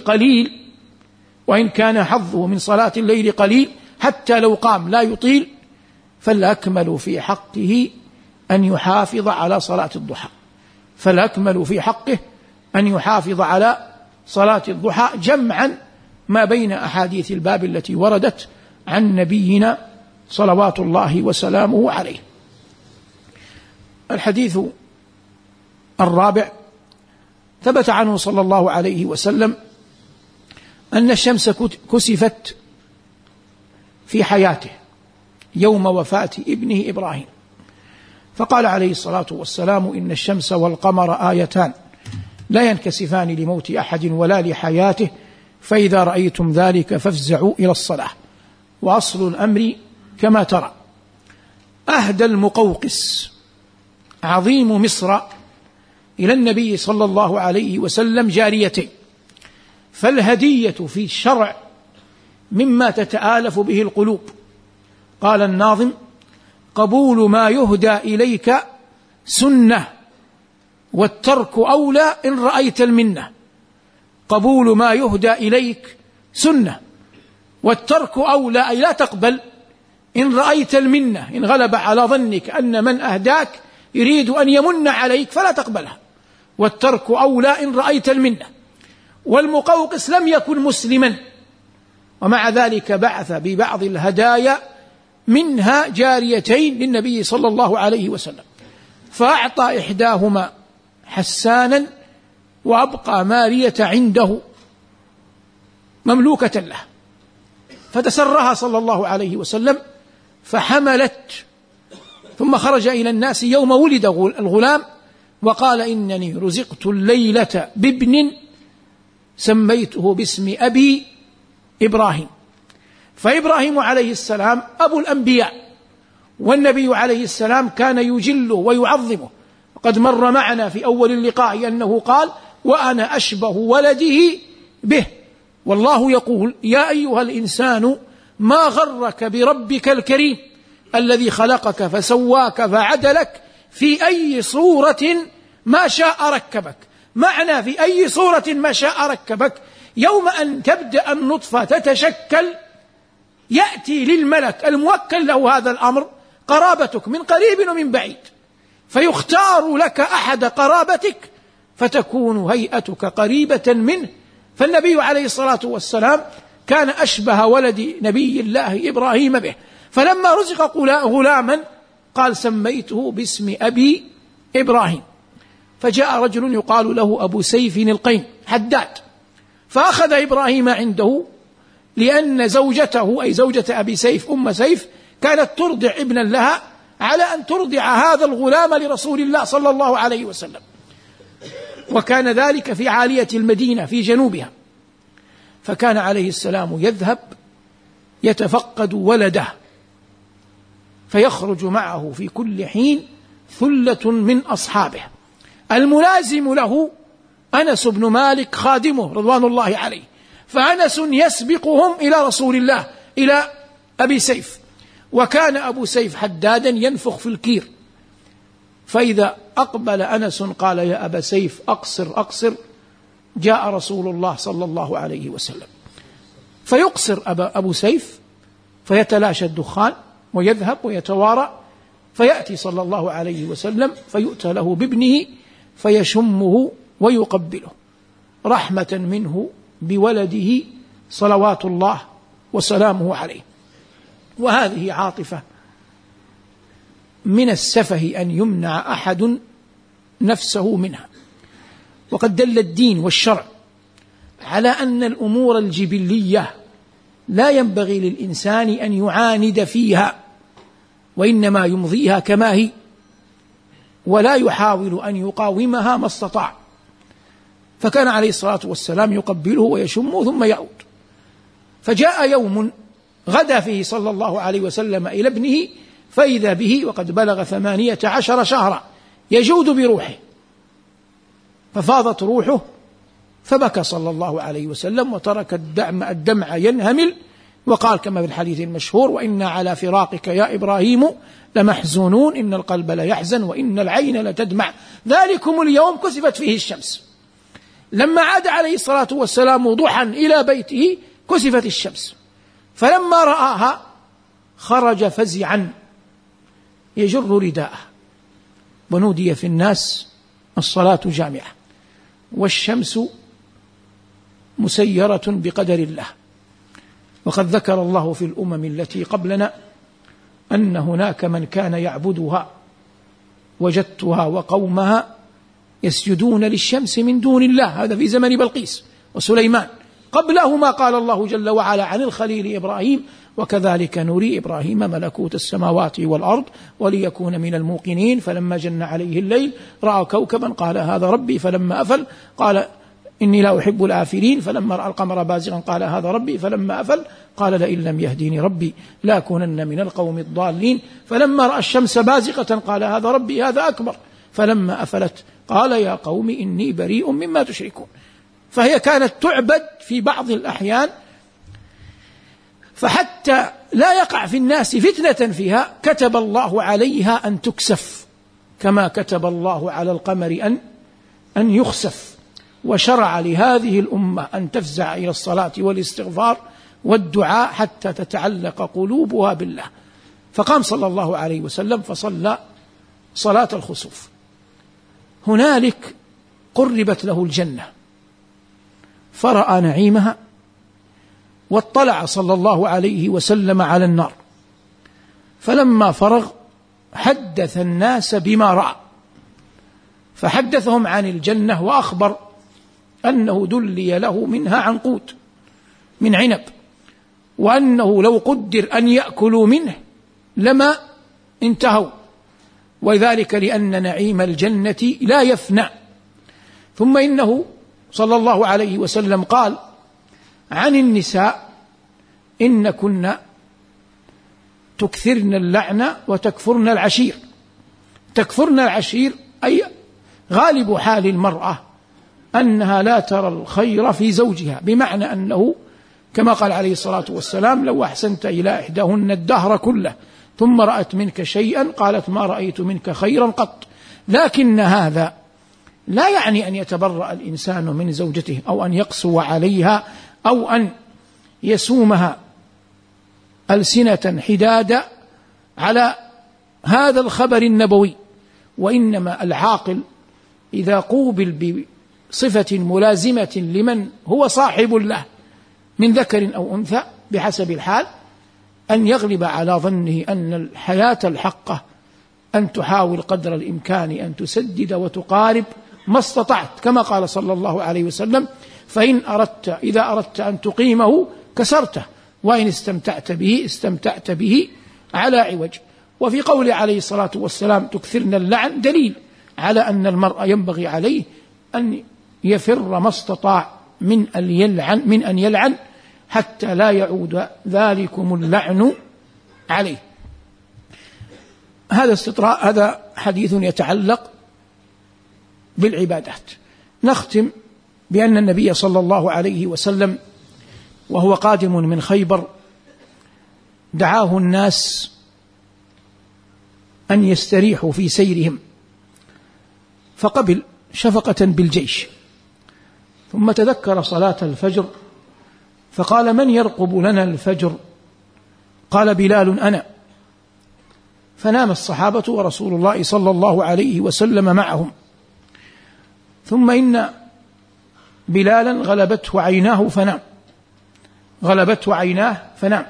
قليل حتى لو قام لا يطيل، فالأكمل في حقه أن يحافظ على صلاة الضحى، جمعا ما بين أحاديث الباب التي وردت عن نبينا صلوات الله وسلامه عليه. الحديث الرابع: ثبت عنه صلى الله عليه وسلم أن الشمس كسفت في حياته يوم وفاة ابنه إبراهيم، فقال عليه الصلاة والسلام: إن الشمس والقمر آيتان لا ينكسفان لموت أحد ولا لحياته، فإذا رأيتم ذلك فافزعوا إلى الصلاة. وأصل الأمر كما ترى. أهدى المقوقس عظيم مصر إلى النبي صلى الله عليه وسلم جاريتين، فالهدية في الشرع مما تتآلف به القلوب. قال الناظم: قبول ما يهدى إليك سنة، والترك أولى إن رأيت المنة. قبول ما يهدى إليك سنة، والترك أولى، أي لا تقبل إن رأيت المنة، إن غلب على ظنك أن من أهداك يريد أن يمن عليك فلا تقبلها، والترك أولى إن رأيت المنة. والمقوقس لم يكن مسلما، ومع ذلك بعث ببعض الهدايا منها جاريتين للنبي صلى الله عليه وسلم، فأعطى إحداهما حسانا وأبقى مارية عنده مملوكة له، فتسرها صلى الله عليه وسلم فحملت ثم خرج إلى الناس يوم ولد الغلام وقال: إنني رزقت الليلة بابن سميته باسم أبي إبراهيم. فإبراهيم عليه السلام أبو الأنبياء، والنبي عليه السلام كان يجله ويعظمه، وقد مر معنا في أول اللقاء أنه قال: وأنا أشبه ولده به. والله يقول: يا أيها الإنسان ما غرك بربك الكريم الذي خلقك فسواك فعدلك في أي صورة ما شاء ركبك. معنى في أي صورة ما شاء ركبك، يوم أن تبدأ النطفة تتشكل يأتي للملك الموكل له هذا الأمر قرابتك من قريب ومن بعيد، فيختار لك أحد قرابتك فتكون هيئتك قريبة منه. فالنبي عليه الصلاة والسلام كان أشبه ولد نبي الله إبراهيم به. فلما رزق غلاما قال: سميته باسم أبي إبراهيم. فجاء رجل يقال له أبو سيف القين حداد، فأخذ إبراهيم عنده، لأن زوجته أي زوجة أبي سيف أم سيف كانت ترضع ابنا لها على أن ترضع هذا الغلام لرسول الله صلى الله عليه وسلم، وكان ذلك في عالية المدينة في جنوبها. فكان عليه السلام يذهب يتفقد ولده، فيخرج معه في كل حين ثلة من أصحابه. الملازم له أنس بن مالك خادمه رضوان الله عليه، فأنس يسبقهم إلى رسول الله إلى أبي سيف. وكان أبو سيف حدادا ينفخ في الكير، فإذا أقبل أنس قال: يا أبا سيف أقصر أقصر، جاء رسول الله صلى الله عليه وسلم. فيقصر أبو سيف فيتلاشى الدخان ويذهب ويتوارى، فيأتي صلى الله عليه وسلم فيؤتى له بابنه فيشمه ويقبله رحمة منه بولده صلوات الله وسلامه عليه. وهذه عاطفة من السفه أن يمنع أحد نفسه منها. وقد دل الدين والشرع على أن الأمور الجبلية لا ينبغي للإنسان أن يعاند فيها، وإنما يمضيها كما هي، ولا يحاول أن يقاومها ما استطاع. فكان عليه الصلاة والسلام يقبله ويشمه ثم يعود. فجاء يوم غدا فيه صلى الله عليه وسلم إلى ابنه، فإذا به وقد بلغ 18 شهرا يجود بروحه، ففاضت روحه، فبكى صلى الله عليه وسلم وترك الدمع ينهمل، وقال كما في الحديث المشهور: وإنا على فراقك يا إبراهيم لمحزونون، إن القلب ليحزن وإن العين لتدمع، ذلكم اليوم كسفت فيه الشمس. لما عاد عليه الصلاة والسلام ضحى إلى بيته كسفت الشمس، فلما رآها خرج فزعا يجر رداءه، ونودي في الناس الصلاة جامعة والشمس مسيرة بقدر الله. وقد ذكر الله في الأمم التي قبلنا أن هناك من كان يعبدها، وجدتها وقومها يسجدون للشمس من دون الله، هذا في زمن بلقيس وسليمان. قبلهما قال الله جل وعلا عن الخليل إبراهيم: وكذلك نري إبراهيم ملكوت السماوات والأرض وليكون من الموقنين، فلما جن عليه الليل رأى كوكبا قال هذا ربي، فلما أفل قال إني لا أحب الآفلين، فلما رأى القمر بازغا قال هذا ربي، فلما أفل قال لئن لم يهديني ربي لأكونن من القوم الضالين، فلما رأى الشمس بازغة قال هذا ربي هذا أكبر، فلما أفلت قال يا قوم إني بريء مما تشركون. فهي كانت تعبد في بعض الأحيان، فحتى لا يقع في الناس فتنة فيها كتب الله عليها أن تكسف، كما كتب الله على القمر أن يخسف. وشرع لهذه الأمة أن تفزع إلى الصلاة والاستغفار والدعاء حتى تتعلق قلوبها بالله. فقام صلى الله عليه وسلم فصلى صلاة الخسوف. هنالك قربت له الجنة فرأى نعيمها، واطلع صلى الله عليه وسلم على النار، فلما فرغ حدث الناس بما رأى، فحدثهم عن الجنة وأخبر أنه دلي له منها عنقود من عنب، وأنه لو قدر أن يأكلوا منه لما انتهوا، وذلك لأن نعيم الجنة لا يفنى. ثم إنه صلى الله عليه وسلم قال عن النساء: إن كن تكثرن اللعن وتكفرن العشير. تكفرن العشير أي غالب حال المرأة أنها لا ترى الخير في زوجها، بمعنى أنه كما قال عليه الصلاة والسلام: لو أحسنت إلى إحداهن الدهر كله ثم رأت منك شيئا قالت ما رأيت منك خيرا قط. لكن هذا لا يعني أن يتبرأ الإنسان من زوجته أو أن يقسو عليها أو أن يسومها ألسنة حدادة على هذا الخبر النبوي، وإنما العاقل إذا قوبل بصفة ملازمة لمن هو صاحب له من ذكر أو أنثى بحسب الحال أن يغلب على ظنه أن الحياة الحقة أن تحاول قدر الإمكان أن تسدد وتقارب ما استطعت، كما قال صلى الله عليه وسلم: إذا أردت أن تقيمه كسرته، وإن استمتعت به على عوج. وفي قوله عليه الصلاة والسلام: تكثرن اللعن، دليل على أن المرء ينبغي عليه أن يفر ما استطاع من أن يلعن حتى لا يعود ذلكم اللعن عليه. هذا حديث يتعلق بالعبادات. نختم بأن النبي صلى الله عليه وسلم وهو قادم من خيبر دعاه الناس أن يستريحوا في سيرهم، فقبل شفقة بالجيش، ثم تذكر صلاة الفجر فقال: من يرقب لنا الفجر؟ قال: بلال أنا. فنام الصحابة ورسول الله صلى الله عليه وسلم معهم. ثم إن بلالا غلبته عيناه فنام.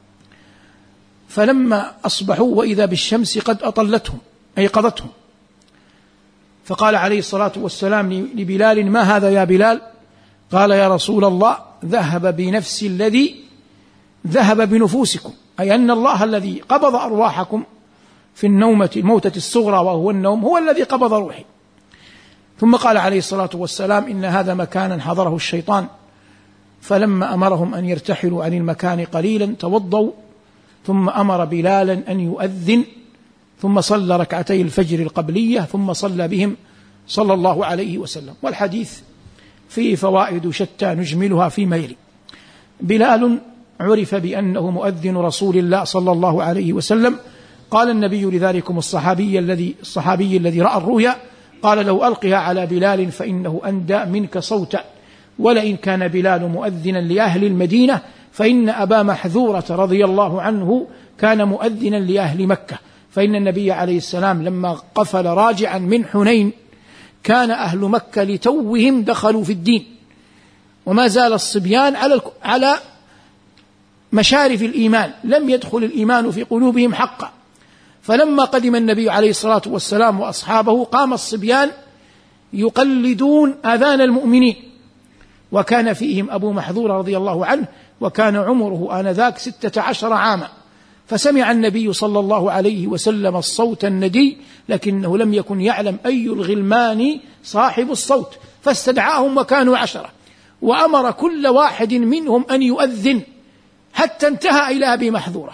فلما أصبحوا وإذا بالشمس قد أطلتهم أيقظتهم، فقال عليه الصلاة والسلام لبلال: ما هذا يا بلال؟ قال: يا رسول الله، ذهب بنفسي الذي ذهب بنفوسكم، أي أن الله الذي قبض أرواحكم في الموتة الصغرى وهو النوم هو الذي قبض روحي. ثم قال عليه الصلاة والسلام: إن هذا مكانا حضره الشيطان. فلما أمرهم أن يرتحلوا عن المكان قليلا توضوا، ثم أمر بلالا أن يؤذن، ثم صلى ركعتي الفجر القبلية، ثم صلى بهم صلى الله عليه وسلم. والحديث فيه فوائد شتى نجملها فيما يلي. بلال عرف بأنه مؤذن رسول الله صلى الله عليه وسلم. قال النبي لذلكم الصحابي الذي رأى الرؤيا، قال: لو ألقها على بلال فإنه أندى منك صوتا، ولئن كان بلال مؤذنا لأهل المدينة فإن أبا محذورة رضي الله عنه كان مؤذنا لأهل مكة. فإن النبي عليه السلام لما قفل راجعا من حنين كان أهل مكة لتوهم دخلوا في الدين، وما زال الصبيان على مشارف الإيمان، لم يدخل الإيمان في قلوبهم حقا. فلما قدم النبي عليه الصلاة والسلام وأصحابه قام الصبيان يقلدون آذان المؤمنين، وكان فيهم أبو محذور رضي الله عنه، وكان عمره آنذاك 16 عاما. فسمع النبي صلى الله عليه وسلم الصوت الندي، لكنه لم يكن يعلم أي الغلمان صاحب الصوت، فاستدعاهم وكانوا 10، وأمر كل واحد منهم أن يؤذن حتى انتهى إلى أبي محذورة،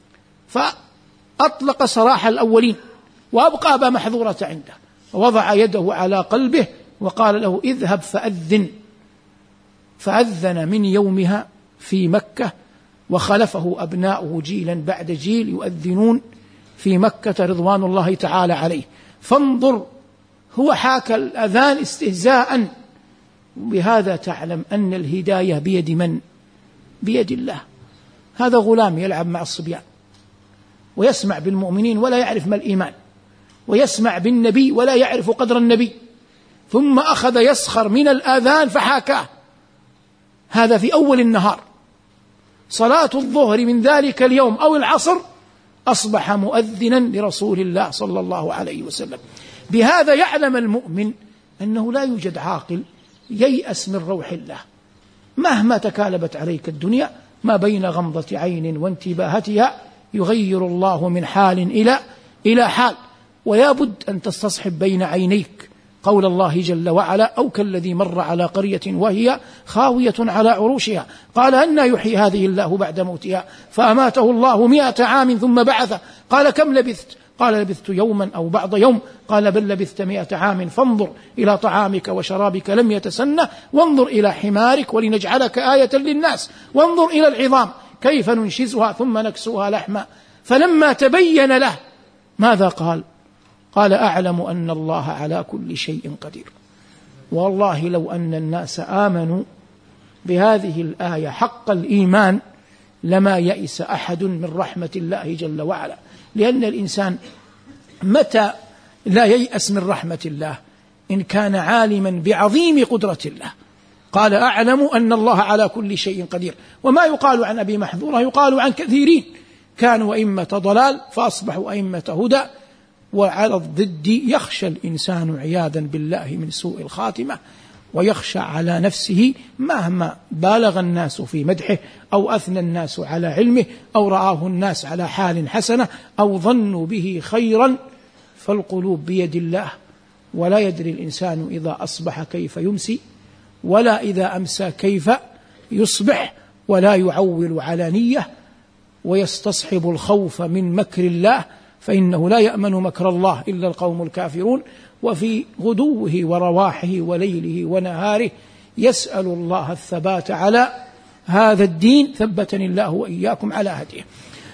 فأطلق سراح الأولين وأبقى أبا محذورة عنده، ووضع يده على قلبه وقال له: اذهب فأذن. فأذن من يومها في مكة، وخلفه أبناؤه جيلا بعد جيل يؤذنون في مكة رضوان الله تعالى عليه. فانظر، هو حاكى الأذان استهزاء، بهذا تعلم أن الهداية بيد من؟ بيد الله. هذا غلام يلعب مع الصبيان ويسمع بالمؤمنين ولا يعرف ما الإيمان، ويسمع بالنبي ولا يعرف قدر النبي، ثم أخذ يسخر من الآذان فحاكاه. هذا في أول النهار، صلاة الظهر من ذلك اليوم أو العصر أصبح مؤذنا لرسول الله صلى الله عليه وسلم. بهذا يعلم المؤمن أنه لا يوجد عاقل ييأس من روح الله مهما تكالبت عليك الدنيا، ما بين غمضة عين وانتباهتها يغير الله من حال إلى حال. ويا بد أن تستصحب بين عينيك قول الله جل وعلا: أو كالذي مر على قرية وهي خاوية على عروشها قال أنى يحيي هذه الله بعد موتها فأماته الله 100 عام ثم بعثه قال كم لبثت؟ قال لبثت يوما أو بعض يوم قال بل لبثت 100 عام فانظر إلى طعامك وشرابك لم يتسنه وانظر إلى حمارك ولنجعلك آية للناس وانظر إلى العظام كيف ننشزها ثم نكسوها لحما. فلما تبين له ماذا قال؟ قال: أعلم أن الله على كل شيء قدير. والله لو أن الناس آمنوا بهذه الآية حق الإيمان لما يئس أحد من رحمة الله جل وعلا، لأن الإنسان متى لا ييأس من رحمة الله؟ إن كان عالما بعظيم قدرة الله. قال: أعلم أن الله على كل شيء قدير. وما يقال عن أبي محذورة يقال عن كثيرين كانوا أئمة ضلال فأصبحوا أئمة هدى. وعلى الضد يخشى الإنسان عياذا بالله من سوء الخاتمة، ويخشى على نفسه مهما بالغ الناس في مدحه أو أثنى الناس على علمه أو رآه الناس على حال حسنة أو ظنوا به خيرا، فالقلوب بيد الله، ولا يدري الإنسان إذا أصبح كيف يمسي ولا إذا أمسى كيف يصبح، ولا يعول على نية ويستصحب الخوف من مكر الله، فإنه لا يأمن مكر الله إلا القوم الكافرون. وفي غدوه ورواحه وليله ونهاره يسأل الله الثبات على هذا الدين، ثبتني الله وإياكم على هديه.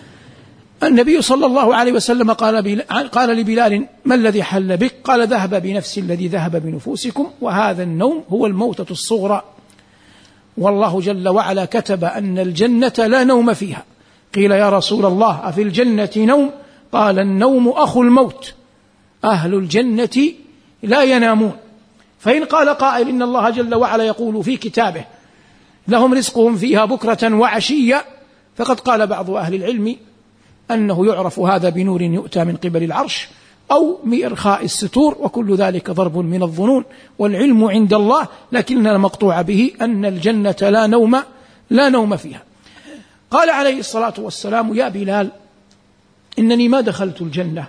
النبي صلى الله عليه وسلم قال لبلال: ما الذي حل بك؟ قال: ذهب بنفس الذي ذهب بنفوسكم، وهذا النوم هو الموتة الصغرى. والله جل وعلا كتب أن الجنة لا نوم فيها. قيل: يا رسول الله أفي الجنة نوم؟ قال: النوم أخو الموت، أهل الجنة لا ينامون. فإن قال قائل: إن الله جل وعلا يقول في كتابه: لهم رزقهم فيها بكرة وعشية، فقد قال بعض أهل العلم أنه يعرف هذا بنور يؤتى من قبل العرش أو بإرخاء الستور، وكل ذلك ضرب من الظنون، والعلم عند الله، لكن المقطوع به أن الجنة لا نوم فيها. قال عليه الصلاة والسلام: يا بلال، إنني ما دخلت الجنة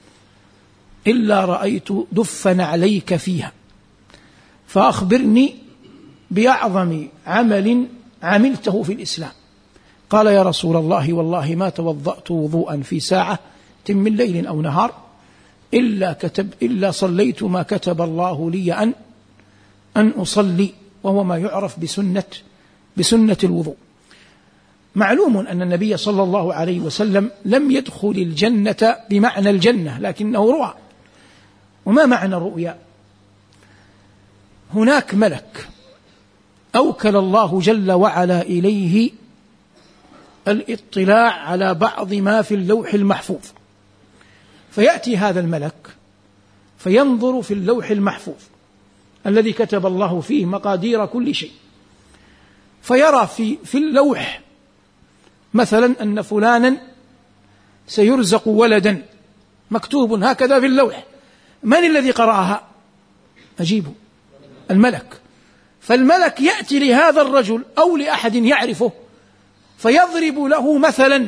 إلا رأيت دفا عليك فيها، فأخبرني بأعظم عمل عملته في الإسلام. قال: يا رسول الله، والله ما توضأت وضوءا في ساعة من ليل أو نهار إلا صليت ما كتب الله لي أن أصلي، وهو ما يعرف بسنة الوضوء. معلوم أن النبي صلى الله عليه وسلم لم يدخل الجنة بمعنى الجنة، لكنه رؤى. وما معنى الرؤيا؟ هناك ملك أوكل الله جل وعلا إليه الاطلاع على بعض ما في اللوح المحفوظ، فيأتي هذا الملك فينظر في اللوح المحفوظ الذي كتب الله فيه مقادير كل شيء، فيرى في اللوح مثلا أن فلانا سيرزق ولدا، مكتوب هكذا في اللوح. من الذي قرأها؟ أجيبه، الملك. فالملك يأتي لهذا الرجل أو لأحد يعرفه فيضرب له مثلا،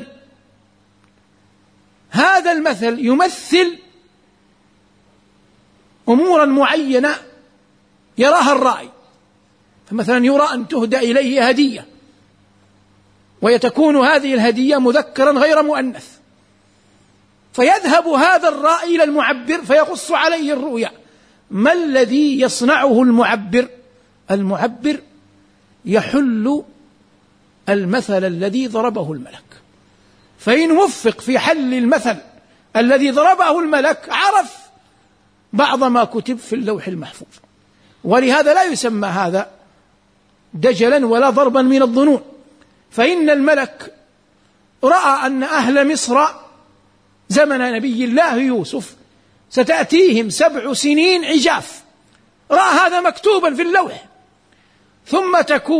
هذا المثل يمثل أمورا معينة يراها الرائي. فمثلا يرى أن تهدى إليه هدية، ويتكون هذه الهدية مذكرا غير مؤنث، فيذهب هذا الرائي إلى المعبر فيقص عليه الرؤيا. ما الذي يصنعه المعبر؟ المعبر يحل المثل الذي ضربه الملك، فإن وفق في حل المثل الذي ضربه الملك عرف بعض ما كتب في اللوح المحفوظ. ولهذا لا يسمى هذا دجلا ولا ضربا من الظنون، فإن الملك رأى أن أهل مصر زمن نبي الله يوسف ستأتيهم 7 سنين عجاف، رأى هذا مكتوبا في اللوح، ثم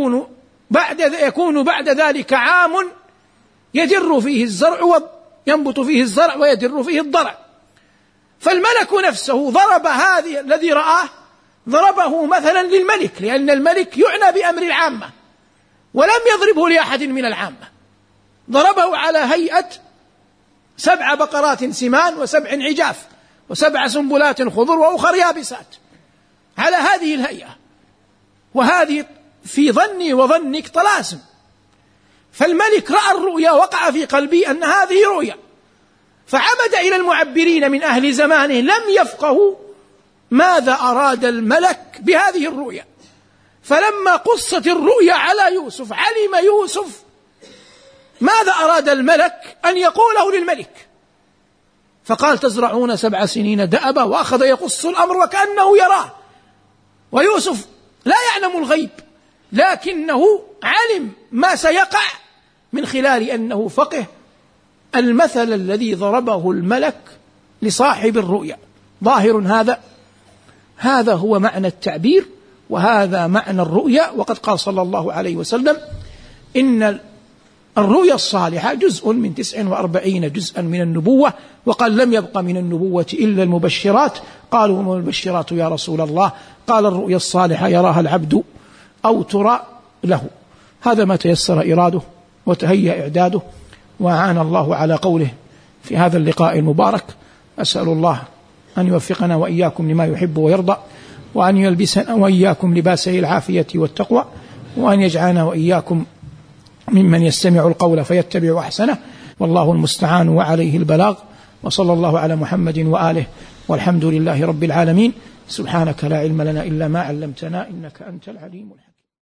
يكون بعد ذلك عام يدر فيه الزرع وينبت فيه الزرع ويدر فيه الضرع. فالملك نفسه ضرب هذه الذي رآه ضربه مثلا للملك، لأن الملك يعنى بأمر العامة، ولم يضربه لأحد من العامة، ضربه على هيئة 7 بقرات سمان و7 عجاف، وسبع سنبلات خضر وأخر يابسات، على هذه الهيئة. وهذه في ظني وظنك طلاسم. فالملك رأى الرؤيا، وقع في قلبي أن هذه رؤيا، فعمد إلى المعبرين من أهل زمانه لم يفقهوا ماذا أراد الملك بهذه الرؤيا. فلما قصت الرؤيا على يوسف علم يوسف ماذا أراد الملك أن يقوله للملك، فقال: تزرعون 7 سنين دأبا، وأخذ يقص الأمر وكأنه يراه. ويوسف لا يعلم الغيب، لكنه علم ما سيقع من خلال أنه فقه المثل الذي ضربه الملك لصاحب الرؤيا. ظاهر هذا هو معنى التعبير، وهذا معنى الرؤيا. وقد قال صلى الله عليه وسلم: إن الرؤيا الصالحة جزء من 49 جزءا من النبوة. وقال: لم يبق من النبوة إلا المبشرات. قالوا: وما المبشرات يا رسول الله؟ قال: الرؤيا الصالحة يراها العبد أو ترى له. هذا ما تيسر إراده وتهيأ إعداده، وأعان الله على قوله في هذا اللقاء المبارك. أسأل الله أن يوفقنا وإياكم لما يحب ويرضى، وأن يلبسنا وإياكم لباسه العافية والتقوى، وأن يجعلنا وإياكم ممن يستمع القول فيتبع أحسنه، والله المستعان وعليه البلاغ. وصلى الله على محمد وآله، والحمد لله رب العالمين. سبحانك لا علم لنا إلا ما علمتنا، إنك أنت العليم الحكيم.